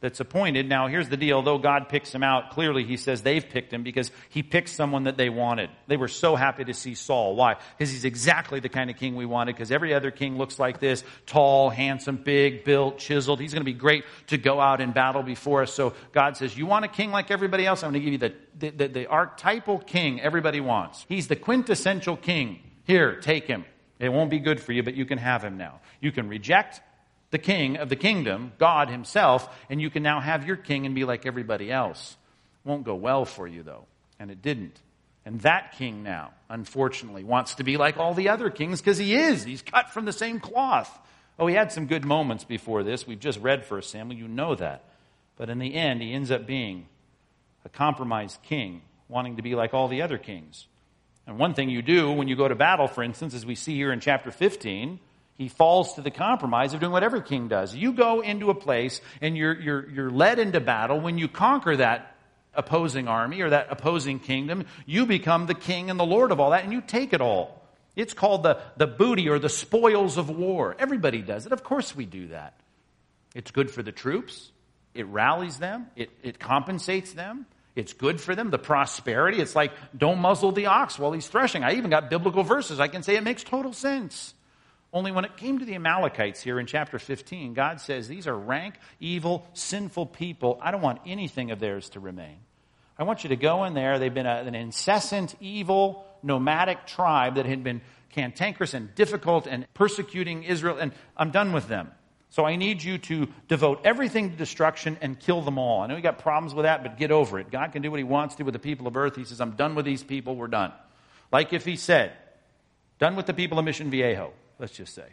that's appointed. Now, here's the deal. Though God picks him out, clearly he says they've picked him because he picked someone that they wanted. They were so happy to see Saul. Why? Because he's exactly the kind of king we wanted, because every other king looks like this: tall, handsome, big, built, chiseled. He's going to be great to go out in battle before us. So God says, you want a king like everybody else? I'm going to give you the archetypal king everybody wants. He's the quintessential king. Here, take him. It won't be good for you, but you can have him now. You can reject the king of the kingdom, God himself, and you can now have your king and be like everybody else. Won't go well for you, though. And it didn't. And that king now, unfortunately, wants to be like all the other kings, because he is. He's cut from the same cloth. Oh, he had some good moments before this. We've just read 1 Samuel. You know that. But in the end, he ends up being a compromised king, wanting to be like all the other kings. And one thing you do when you go to battle, for instance, as we see here in chapter 15, he falls to the compromise of doing what every king does. You go into a place and you're led into battle. When you conquer that opposing army or that opposing kingdom, you become the king and the lord of all that, and you take it all. It's called the booty or the spoils of war. Everybody does it. Of course we do that. It's good for the troops. It rallies them. It compensates them. It's good for them. The prosperity. It's like, don't muzzle the ox while he's threshing. I even got biblical verses. I can say it makes total sense. Only when it came to the Amalekites here in chapter 15, God says, these are rank, evil, sinful people. I don't want anything of theirs to remain. I want you to go in there. They've been an incessant, evil, nomadic tribe that had been cantankerous and difficult and persecuting Israel, and I'm done with them. So I need you to devote everything to destruction and kill them all. I know you got problems with that, but get over it. God can do what he wants to with the people of earth. He says, I'm done with these people. We're done. Like if he said, done with the people of Mission Viejo, let's just say.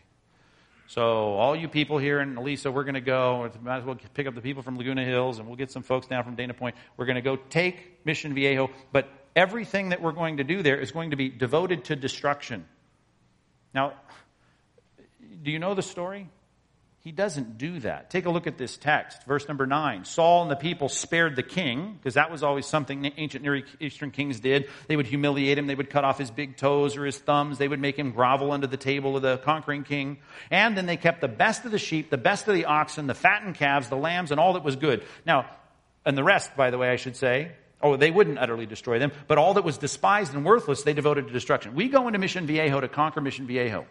So all you people here in Aliso, we're going to go. Might as well pick up the people from Laguna Hills, and we'll get some folks down from Dana Point. We're going to go take Mission Viejo, but everything that we're going to do there is going to be devoted to destruction. Now, do you know the story? He doesn't do that. Take a look at this text, verse number 9. Saul and the people spared the king, because that was always something ancient Near Eastern kings did. They would humiliate him. They would cut off his big toes or his thumbs. They would make him grovel under the table of the conquering king. And then they kept the best of the sheep, the best of the oxen, the fattened calves, the lambs, and all that was good. Now, and the rest, by the way, I should say, they wouldn't utterly destroy them, but all that was despised and worthless, they devoted to destruction. We go into Mission Viejo to conquer Mission Viejo.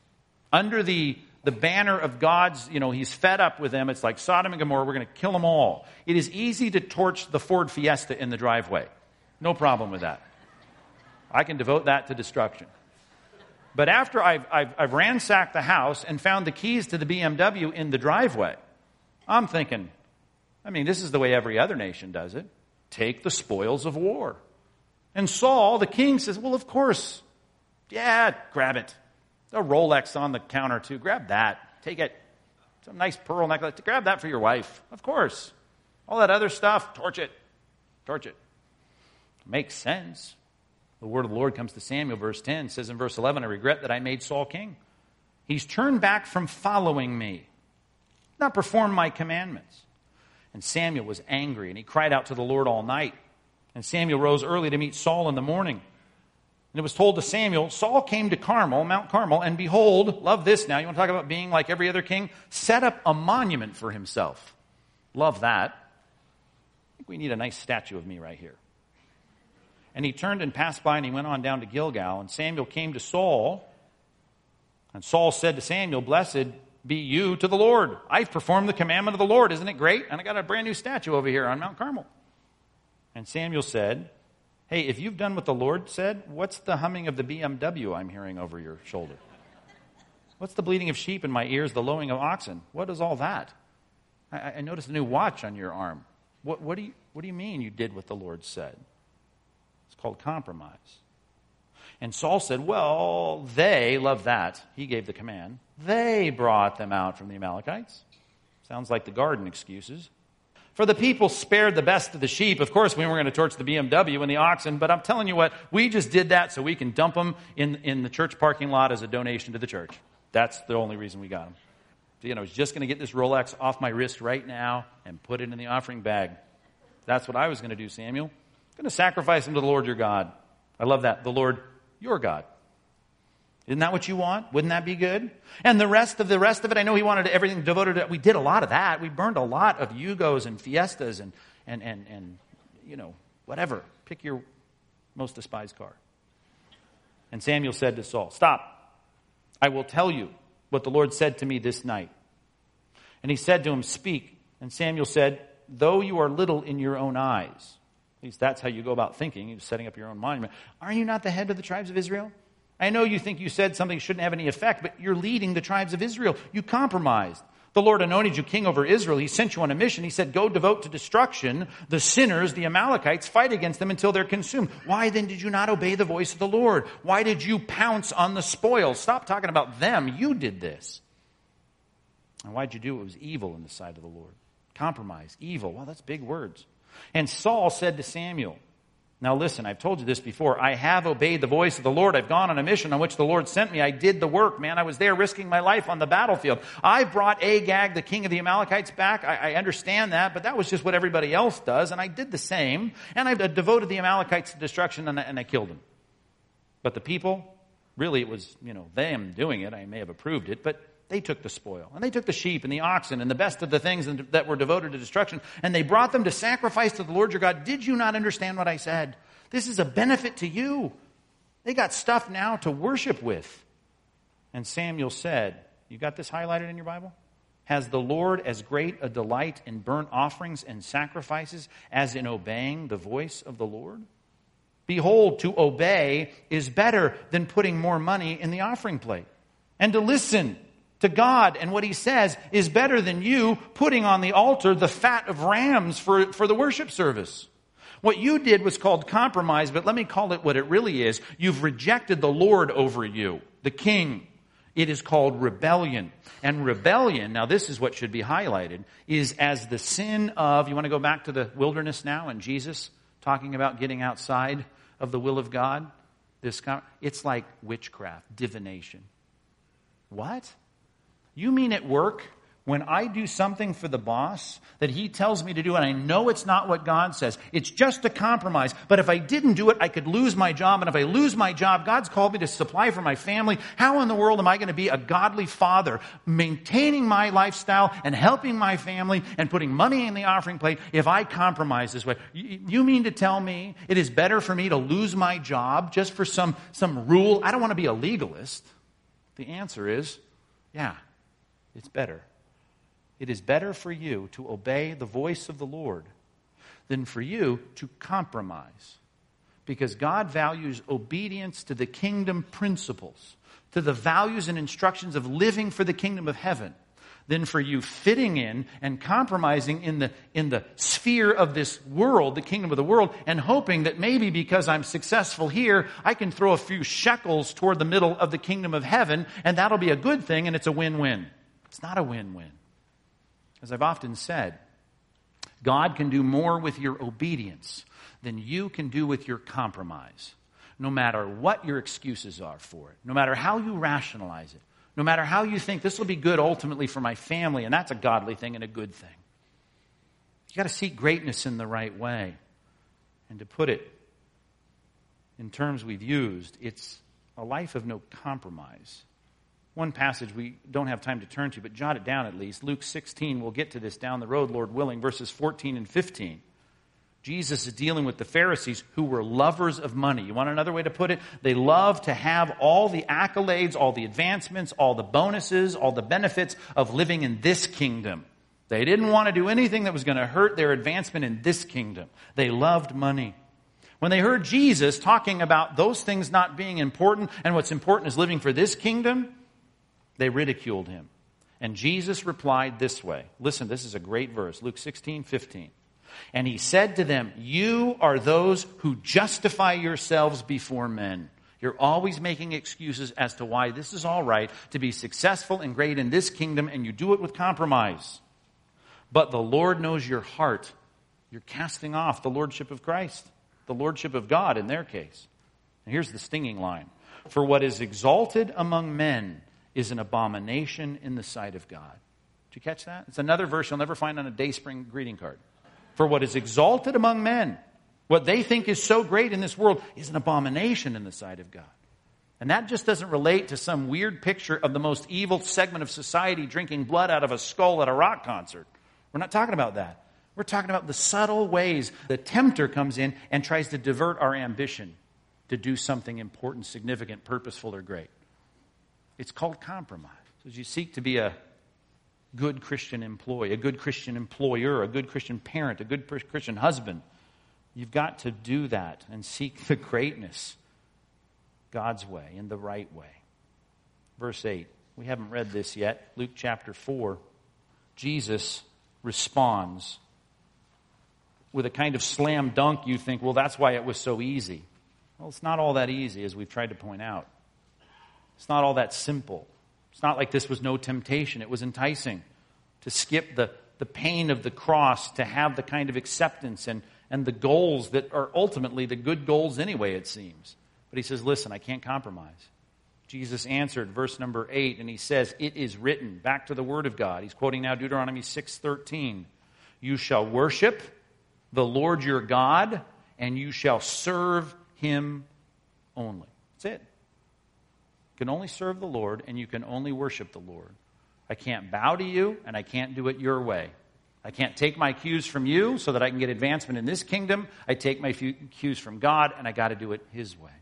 Under the banner of God's, he's fed up with them. It's like Sodom and Gomorrah. We're going to kill them all. It is easy to torch the Ford Fiesta in the driveway. No problem with that. I can devote that to destruction. But after I've ransacked the house and found the keys to the BMW in the driveway, I'm thinking, this is the way every other nation does it. Take the spoils of war. And Saul, the king, says, well, of course. Yeah, grab it. A Rolex on the counter, too. Grab that. Take it. Some nice pearl necklace. Grab that for your wife. Of course. All that other stuff, torch it. Torch it. Makes sense. The word of the Lord comes to Samuel, verse 10. Says in verse 11, I regret that I made Saul king. He's turned back from following me, not performed my commandments. And Samuel was angry, and he cried out to the Lord all night. And Samuel rose early to meet Saul in the morning. And it was told to Samuel, Saul came to Carmel, Mount Carmel, and behold, love this now, you want to talk about being like every other king? Set up a monument for himself. Love that. I think we need a nice statue of me right here. And he turned and passed by, and he went on down to Gilgal. And Samuel came to Saul, and Saul said to Samuel, blessed be you to the Lord. I've performed the commandment of the Lord. Isn't it great? And I got a brand new statue over here on Mount Carmel. And Samuel said, hey, if you've done what the Lord said, what's the humming of the BMW I'm hearing over your shoulder? What's the bleating of sheep in my ears, the lowing of oxen? What is all that? I noticed a new watch on your arm. What do you mean you did what the Lord said? It's called compromise. And Saul said, well, they, love that. He gave the command. They brought them out from the Amalekites. Sounds like the garden excuses. For the people spared the best of the sheep. Of course, we weren't going to torch the BMW and the oxen, but I'm telling you what, we just did that so we can dump them in the church parking lot as a donation to the church. That's the only reason we got them. So, I was just going to get this Rolex off my wrist right now and put it in the offering bag. That's what I was going to do, Samuel. I'm going to sacrifice them to the Lord your God. I love that. The Lord your God. Isn't that what you want? Wouldn't that be good? And the rest of it, I know he wanted everything devoted to, we did a lot of that. We burned a lot of Yugos and Fiestas and whatever. Pick your most despised car. And Samuel said to Saul, "Stop. I will tell you what the Lord said to me this night." And he said to him, "Speak." And Samuel said, "Though you are little in your own eyes," at least that's how you go about thinking. You're setting up your own monument. "Are you not the head of the tribes of Israel? I know you think you said something shouldn't have any effect, but you're leading the tribes of Israel. You compromised. The Lord anointed you king over Israel. He sent you on a mission. He said, go devote to destruction the sinners, the Amalekites, fight against them until they're consumed. Why then did you not obey the voice of the Lord? Why did you pounce on the spoils?" Stop talking about them. You did this. "And why'd you do what was evil in the sight of the Lord?" Compromise, evil. Well, that's big words. "And Saul said to Samuel," now listen, I've told you this before. "I have obeyed the voice of the Lord. I've gone on a mission on which the Lord sent me. I did the work, man. I was there risking my life on the battlefield. I brought Agag, the king of the Amalekites, back. I understand that, but that was just what everybody else does. And I did the same. And I devoted the Amalekites to destruction and I killed them. But the people, really it was, them doing it. I may have approved it, but they took the spoil, and they took the sheep and the oxen and the best of the things that were devoted to destruction, and they brought them to sacrifice to the Lord your God. Did you not understand what I said? This is a benefit to you. They got stuff now to worship with." And Samuel said, you got this highlighted in your Bible? "Has the Lord as great a delight in burnt offerings and sacrifices as in obeying the voice of the Lord? Behold, to obey is better than putting more money in the offering plate. And to listen to God and what he says is better than you putting on the altar the fat of rams for the worship service. What you did was called compromise, but let me call it what it really is. You've rejected the Lord over you, the king. It is called rebellion. And rebellion, now this is what should be highlighted, is as the sin of," you want to go back to the wilderness now and Jesus talking about getting outside of the will of God? It's like witchcraft, divination. What? You mean at work, when I do something for the boss that he tells me to do, and I know it's not what God says, it's just a compromise, but if I didn't do it, I could lose my job, and if I lose my job, God's called me to supply for my family. How in the world am I going to be a godly father, maintaining my lifestyle and helping my family and putting money in the offering plate if I compromise this way? You mean to tell me it is better for me to lose my job just for some rule? I don't want to be a legalist. The answer is, yeah. It's better. It is better for you to obey the voice of the Lord than for you to compromise. Because God values obedience to the kingdom principles, to the values and instructions of living for the kingdom of heaven, than for you fitting in and compromising in the sphere of this world, the kingdom of the world, and hoping that maybe because I'm successful here, I can throw a few shekels toward the middle of the kingdom of heaven, and that'll be a good thing, and it's a win-win. It's not a win-win. As I've often said, God can do more with your obedience than you can do with your compromise, no matter what your excuses are for it, no matter how you rationalize it, no matter how you think this will be good ultimately for my family, and that's a godly thing and a good thing. You got to seek greatness in the right way. And to put it in terms we've used, it's a life of no compromise. One passage we don't have time to turn to, but jot it down at least. Luke 16, we'll get to this down the road, Lord willing, verses 14 and 15. Jesus is dealing with the Pharisees who were lovers of money. You want another way to put it? They loved to have all the accolades, all the advancements, all the bonuses, all the benefits of living in this kingdom. They didn't want to do anything that was going to hurt their advancement in this kingdom. They loved money. When they heard Jesus talking about those things not being important and what's important is living for this kingdom, they ridiculed him. And Jesus replied this way. Listen, this is a great verse. Luke 16:15. And he said to them, "You are those who justify yourselves before men." You're always making excuses as to why this is all right to be successful and great in this kingdom, and you do it with compromise. But the Lord knows your heart. You're casting off the lordship of Christ, the lordship of God in their case. And here's the stinging line. For what is exalted among men is an abomination in the sight of God. Did you catch that? It's another verse you'll never find on a Dayspring greeting card. For what is exalted among men, what they think is so great in this world, is an abomination in the sight of God. And that just doesn't relate to some weird picture of the most evil segment of society drinking blood out of a skull at a rock concert. We're not talking about that. We're talking about the subtle ways the tempter comes in and tries to divert our ambition to do something important, significant, purposeful, or great. It's called compromise. So as you seek to be a good Christian employee, a good Christian employer, a good Christian parent, a good Christian husband, you've got to do that and seek the greatness God's way, in the right way. Verse 8. We haven't read this yet. Luke chapter 4. Jesus responds with a kind of slam dunk. You think, well, that's why it was so easy. Well, it's not all that easy, as we've tried to point out. It's not all that simple. It's not like this was no temptation. It was enticing to skip the pain of the cross, to have the kind of acceptance and the goals that are ultimately the good goals anyway, it seems. But he says, listen, I can't compromise. Jesus answered, verse number 8, and he says, it is written, back to the Word of God. He's quoting now Deuteronomy 6:13. You shall worship the Lord your God, and you shall serve Him only. That's it. You can only serve the Lord, and you can only worship the Lord. I can't bow to you, and I can't do it your way. I can't take my cues from you so that I can get advancement in this kingdom. I take my cues from God, and I got to do it His way.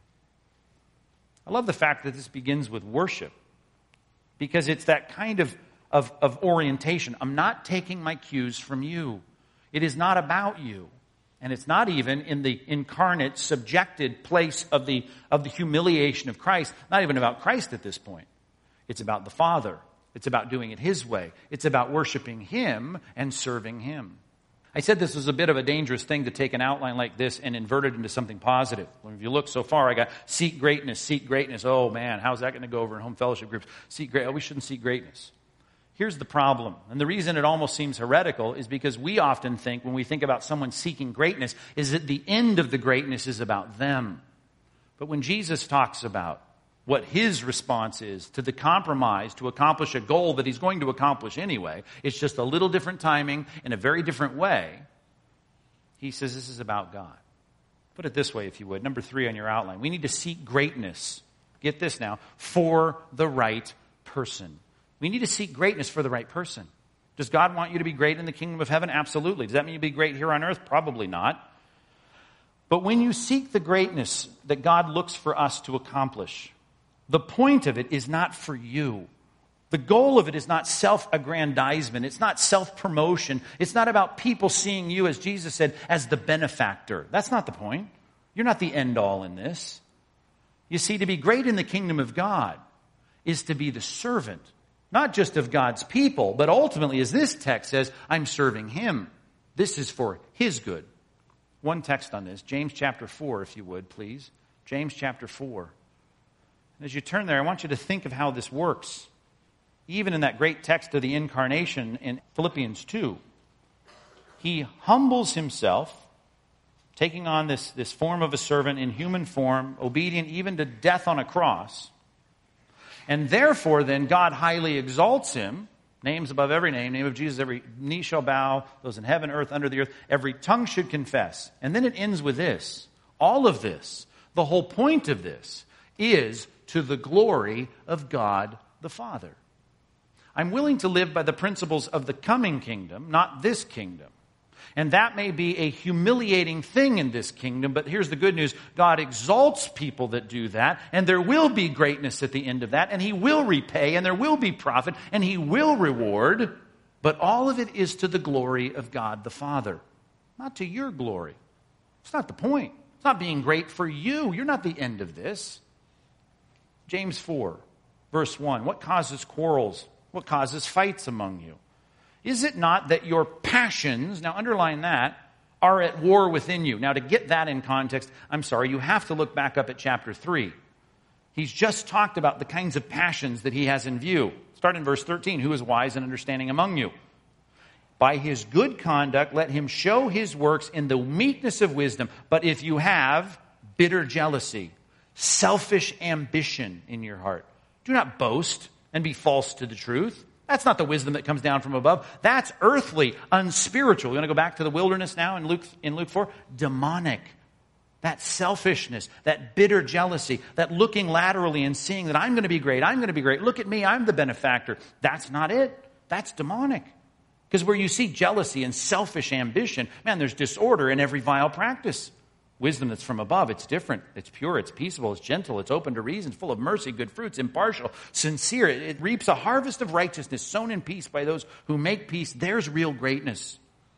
I love the fact that this begins with worship, because it's that kind of orientation. I'm not taking my cues from you. It is not about you. And it's not even in the incarnate, subjected place of the humiliation of Christ. Not even about Christ at this point. It's about the Father. It's about doing it His way. It's about worshiping Him and serving Him. I said this was a bit of a dangerous thing to take an outline like this and invert it into something positive. If you look so far, I got seek greatness, seek greatness. Oh man, how's that going to go over in home fellowship groups? We shouldn't seek greatness. Here's the problem, and the reason it almost seems heretical is because we often think, when we think about someone seeking greatness, is that the end of the greatness is about them. But when Jesus talks about what His response is to the compromise to accomplish a goal that He's going to accomplish anyway, it's just a little different timing in a very different way. He says this is about God. Put it this way, if you would. Number 3 on your outline. We need to seek greatness. Get this now. For the right person. We need to seek greatness for the right person. Does God want you to be great in the kingdom of heaven? Absolutely. Does that mean you be great here on earth? Probably not. But when you seek the greatness that God looks for us to accomplish, the point of it is not for you. The goal of it is not self-aggrandizement. It's not self-promotion. It's not about people seeing you, as Jesus said, as the benefactor. That's not the point. You're not the end-all in this. You see, to be great in the kingdom of God is to be the servant, not just of God's people, but ultimately, as this text says, I'm serving Him. This is for His good. One text on this, James chapter 4, if you would, please. James chapter 4. As you turn there, I want you to think of how this works. Even in that great text of the incarnation in Philippians 2, He humbles Himself, taking on this form of a servant in human form, obedient even to death on a cross. And therefore, then, God highly exalts Him, names above every name, name of Jesus, every knee shall bow, those in heaven, earth, under the earth, every tongue should confess. And then it ends with this. All of this, the whole point of this, is to the glory of God the Father. I'm willing to live by the principles of the coming kingdom, not this kingdom. And that may be a humiliating thing in this kingdom, but here's the good news. God exalts people that do that, and there will be greatness at the end of that, and He will repay, and there will be profit, and He will reward. But all of it is to the glory of God the Father, not to your glory. It's not the point. It's not being great for you. You're not the end of this. James 4, verse 1. What causes quarrels? What causes fights among you? Is it not that your passions, now underline that, are at war within you? Now to get that in context, you have to look back up at chapter 3. He's just talked about the kinds of passions that he has in view. Start in verse 13. Who is wise and understanding among you? By his good conduct, let him show his works in the meekness of wisdom. But if you have bitter jealousy, selfish ambition in your heart, do not boast and be false to the truth. That's not the wisdom that comes down from above. That's earthly, unspiritual. We're going to go back to the wilderness now in Luke 4. Demonic. that selfishness, that bitter jealousy, that looking laterally and seeing that I'm going to be great, look at me, I'm the benefactor. That's not it. That's demonic. Because where you see jealousy and selfish ambition, man, there's disorder in every vile practice. Wisdom that's from above, it's different. It's pure, it's peaceable, it's gentle, it's open to reason, full of mercy, good fruits, impartial, sincere. It reaps a harvest of righteousness sown in peace by those who make peace. There's real greatness.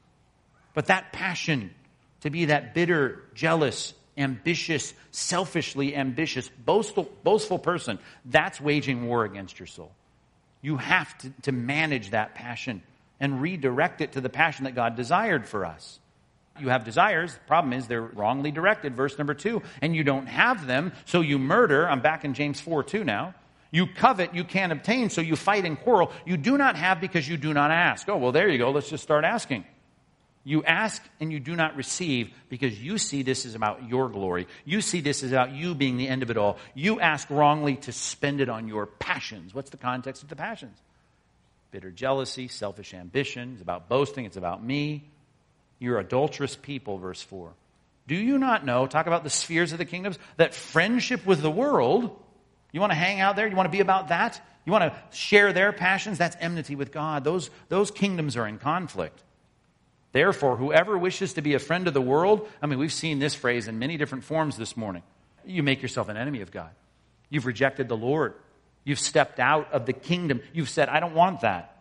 But that passion to be that bitter, jealous, ambitious, selfishly ambitious, boastful person, that's waging war against your soul. You have to manage that passion and redirect it to the passion that God desired for us. You have desires. The problem is they're wrongly directed, verse number 2, and you don't have them, so you murder. I'm back in James 4:2 now. You covet, you can't obtain, so you fight and quarrel. You do not have because you do not ask. Oh, well, there you go. Let's just start asking. You ask and you do not receive because you see this is about your glory. You see this is about you being the end of it all. You ask wrongly to spend it on your passions. What's the context of the passions? Bitter jealousy, selfish ambition. It's about boasting. It's about me. You're adulterous people, verse 4. Do you not know, talk about the spheres of the kingdoms, that friendship with the world, you want to hang out there? You want to be about that? You want to share their passions? That's enmity with God. Those kingdoms are in conflict. Therefore, whoever wishes to be a friend of the world, we've seen this phrase in many different forms this morning. You make yourself an enemy of God. You've rejected the Lord. You've stepped out of the kingdom. You've said, I don't want that.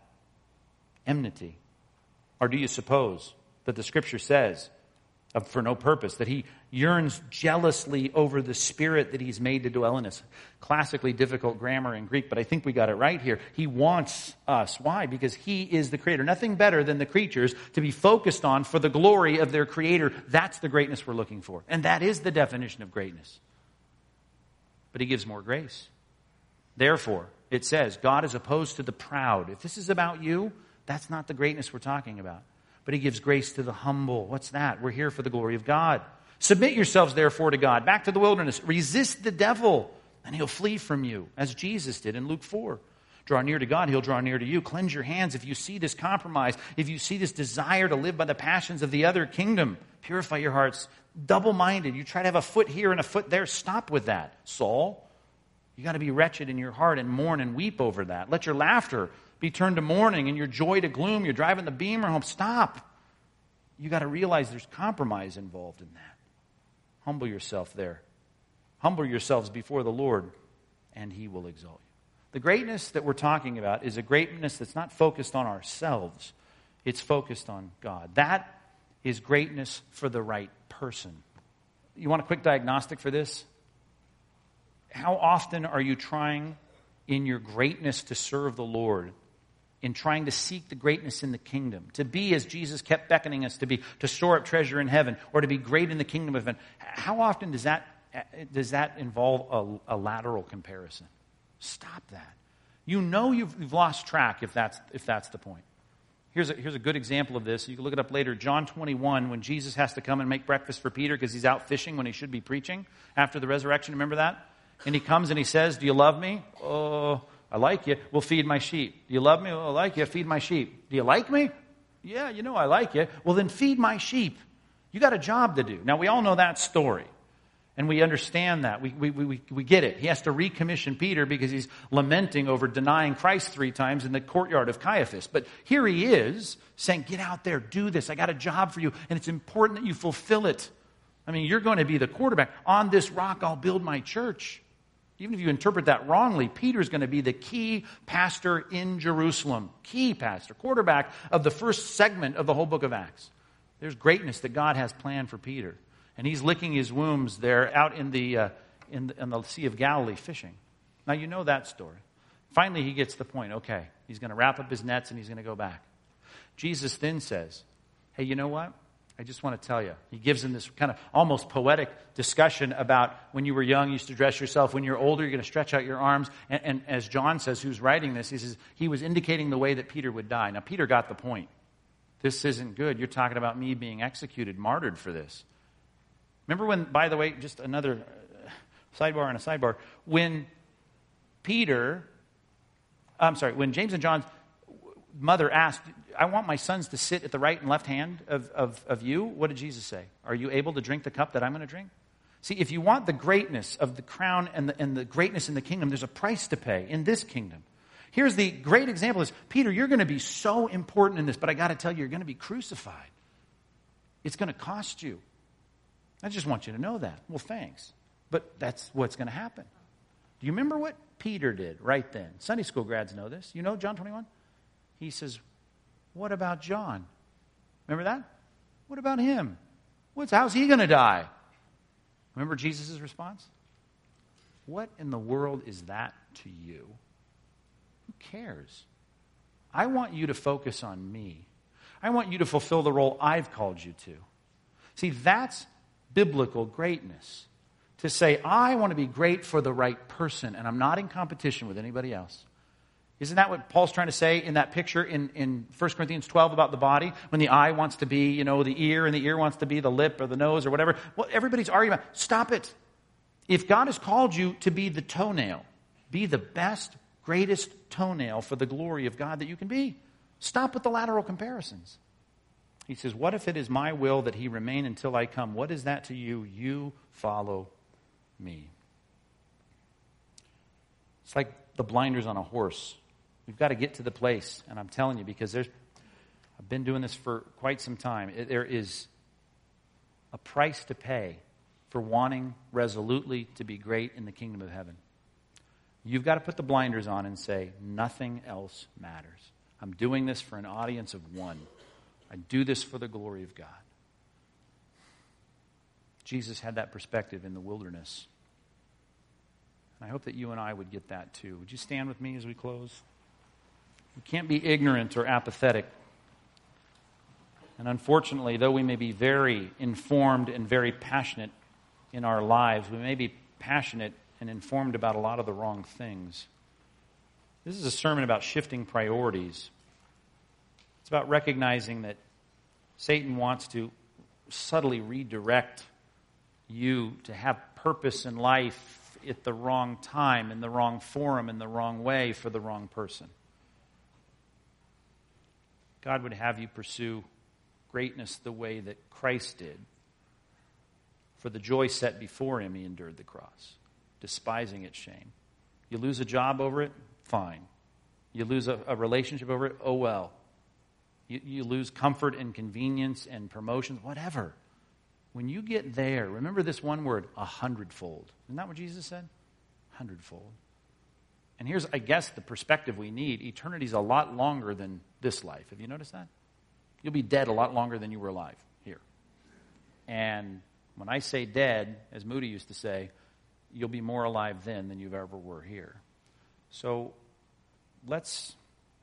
Enmity. Or do you suppose that the Scripture says, for no purpose, that he yearns jealously over the Spirit that he's made to dwell in us? Classically difficult grammar in Greek, but I think we got it right here. He wants us. Why? Because he is the Creator. Nothing better than the creatures to be focused on for the glory of their Creator. That's the greatness we're looking for. And that is the definition of greatness. But he gives more grace. Therefore, it says, God is opposed to the proud. If this is about you, that's not the greatness we're talking about. But he gives grace to the humble. What's that? We're here for the glory of God. Submit yourselves, therefore, to God. Back to the wilderness. Resist the devil, and he'll flee from you, as Jesus did in Luke 4. Draw near to God, he'll draw near to you. Cleanse your hands if you see this compromise, if you see this desire to live by the passions of the other kingdom. Purify your hearts. Double-minded. You try to have a foot here and a foot there. Stop with that, Saul. You got to be wretched in your heart and mourn and weep over that. Let your laughter be turned to mourning and your joy to gloom. You're driving the Beamer home. Stop. You got to realize there's compromise involved in that. Humble yourself there. Humble yourselves before the Lord, and he will exalt you. The greatness that we're talking about is a greatness that's not focused on ourselves. It's focused on God. That is greatness for the right person. You want a quick diagnostic for this? How often are you trying in your greatness to serve the Lord, in trying to seek the greatness in the kingdom, to be as Jesus kept beckoning us to be, to store up treasure in heaven, or to be great in the kingdom of heaven? How often does that involve a lateral comparison? Stop that. You know you've lost track if that's the point. Here's a good example of this. You can look it up later. John 21, when Jesus has to come and make breakfast for Peter because he's out fishing when he should be preaching after the resurrection. Remember that? And he comes and he says, do you love me? Oh, I like you. Well, feed my sheep. Do you love me? Oh, I like you. Feed my sheep. Do you like me? Yeah, you know I like you. Well, then feed my sheep. You got a job to do. Now, we all know that story. And we understand that. We get it. He has to recommission Peter because he's lamenting over denying Christ 3 times in the courtyard of Caiaphas. But here he is saying, get out there, do this. I got a job for you, and it's important that you fulfill it. You're going to be the quarterback. On this rock, I'll build my church. Even if you interpret that wrongly, Peter's going to be the key pastor in Jerusalem. Key pastor, quarterback of the first segment of the whole book of Acts. There's greatness that God has planned for Peter. And he's licking his wounds there out in the Sea of Galilee fishing. Now you know that story. Finally he gets the point. Okay, he's going to wrap up his nets and he's going to go back. Jesus then says, hey, you know what? I just want to tell you. He gives him this kind of almost poetic discussion about when you were young, you used to dress yourself. When you're older, you're going to stretch out your arms. And as John says, who's writing this, he says he was indicating the way that Peter would die. Now, Peter got the point. This isn't good. You're talking about me being executed, martyred for this. Remember when, by the way, just another sidebar and a sidebar, when James and John's mother asked, I want my sons to sit at the right and left hand of you. What did Jesus say? Are you able to drink the cup that I'm going to drink? See, if you want the greatness of the crown and the greatness in the kingdom, there's a price to pay in this kingdom. Here's the great example is, Peter, you're going to be so important in this, but I got to tell you, you're going to be crucified. It's going to cost you. I just want you to know that. Well, thanks. But that's what's going to happen. Do you remember what Peter did right then? Sunday school grads know this. You know John 21? He says, what about John? Remember that? What about him? How's he going to die? Remember Jesus' response? What in the world is that to you? Who cares? I want you to focus on me. I want you to fulfill the role I've called you to. See, that's biblical greatness. To say, I want to be great for the right person, and I'm not in competition with anybody else. Isn't that what Paul's trying to say in that picture in 1 Corinthians 12 about the body? When the eye wants to be, the ear, and the ear wants to be the lip or the nose or whatever. Well, everybody's arguing about, stop it. If God has called you to be the toenail, be the best, greatest toenail for the glory of God that you can be. Stop with the lateral comparisons. He says, what if it is my will that he remain until I come? What is that to you? You follow me. It's like the blinders on a horse. We've got to get to the place, and I'm telling you, because I've been doing this for quite some time. There is a price to pay for wanting resolutely to be great in the kingdom of heaven. You've got to put the blinders on and say, nothing else matters. I'm doing this for an audience of one. I do this for the glory of God. Jesus had that perspective in the wilderness. And I hope that you and I would get that too. Would you stand with me as we close? We can't be ignorant or apathetic. And unfortunately, though we may be very informed and very passionate in our lives, we may be passionate and informed about a lot of the wrong things. This is a sermon about shifting priorities. It's about recognizing that Satan wants to subtly redirect you to have purpose in life at the wrong time, in the wrong forum, in the wrong way, for the wrong person. God would have you pursue greatness the way that Christ did. For the joy set before him, he endured the cross, despising its shame. You lose a job over it? Fine. You lose a relationship over it? Oh well. You lose comfort and convenience and promotions? Whatever. When you get there, remember this one word, 100-fold. Isn't that what Jesus said? 100-fold. And here's, I guess, the perspective we need. Eternity's a lot longer than this life. Have you noticed that? You'll be dead a lot longer than you were alive here. And when I say dead, as Moody used to say, you'll be more alive then than you've ever were here. So let's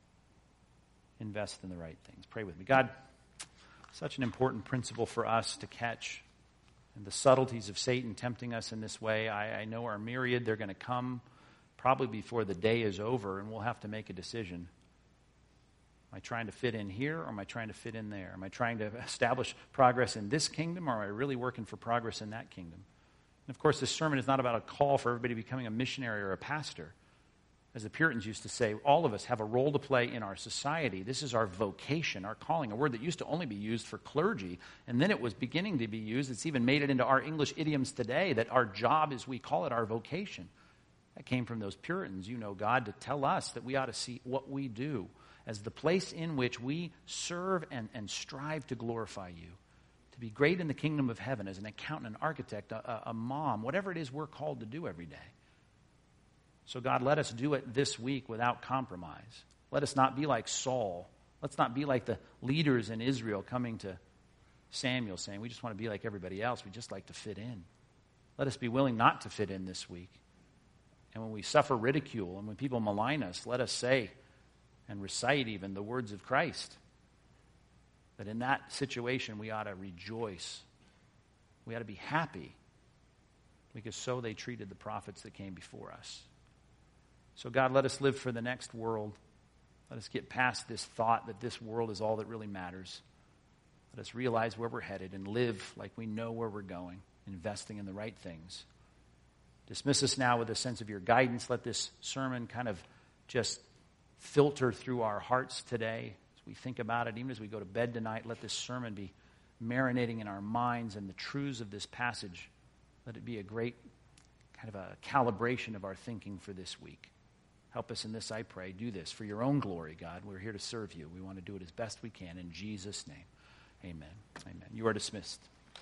invest in the right things. Pray with me. God, such an important principle for us to catch. And the subtleties of Satan tempting us in this way, I know are myriad. They're going to come probably before the day is over, and we'll have to make a decision. Am I trying to fit in here, or am I trying to fit in there? Am I trying to establish progress in this kingdom, or am I really working for progress in that kingdom? And of course, this sermon is not about a call for everybody becoming a missionary or a pastor. As the Puritans used to say, all of us have a role to play in our society. This is our vocation, our calling, a word that used to only be used for clergy, and then it was beginning to be used. It's even made it into our English idioms today that our job is, we call it our vocation. That came from those Puritans, God, to tell us that we ought to see what we do as the place in which we serve and strive to glorify you, to be great in the kingdom of heaven as an accountant, an architect, a mom, whatever it is we're called to do every day. So God, let us do it this week without compromise. Let us not be like Saul. Let's not be like the leaders in Israel coming to Samuel saying, we just want to be like everybody else. We just like to fit in. Let us be willing not to fit in this week. And when we suffer ridicule and when people malign us, let us say and recite even the words of Christ. That in that situation we ought to rejoice. We ought to be happy. Because so they treated the prophets that came before us. So God, let us live for the next world. Let us get past this thought that this world is all that really matters. Let us realize where we're headed and live like we know where we're going, investing in the right things. Dismiss us now with a sense of your guidance. Let this sermon kind of just filter through our hearts today as we think about it. Even as we go to bed tonight, let this sermon be marinating in our minds and the truths of this passage. Let Let it be a great kind of a calibration of our thinking for this week. Help us in this, I pray. Do this for your own glory, God. We're here to serve you. We want to do it as best we can. In Jesus' name, amen. Amen. You are dismissed.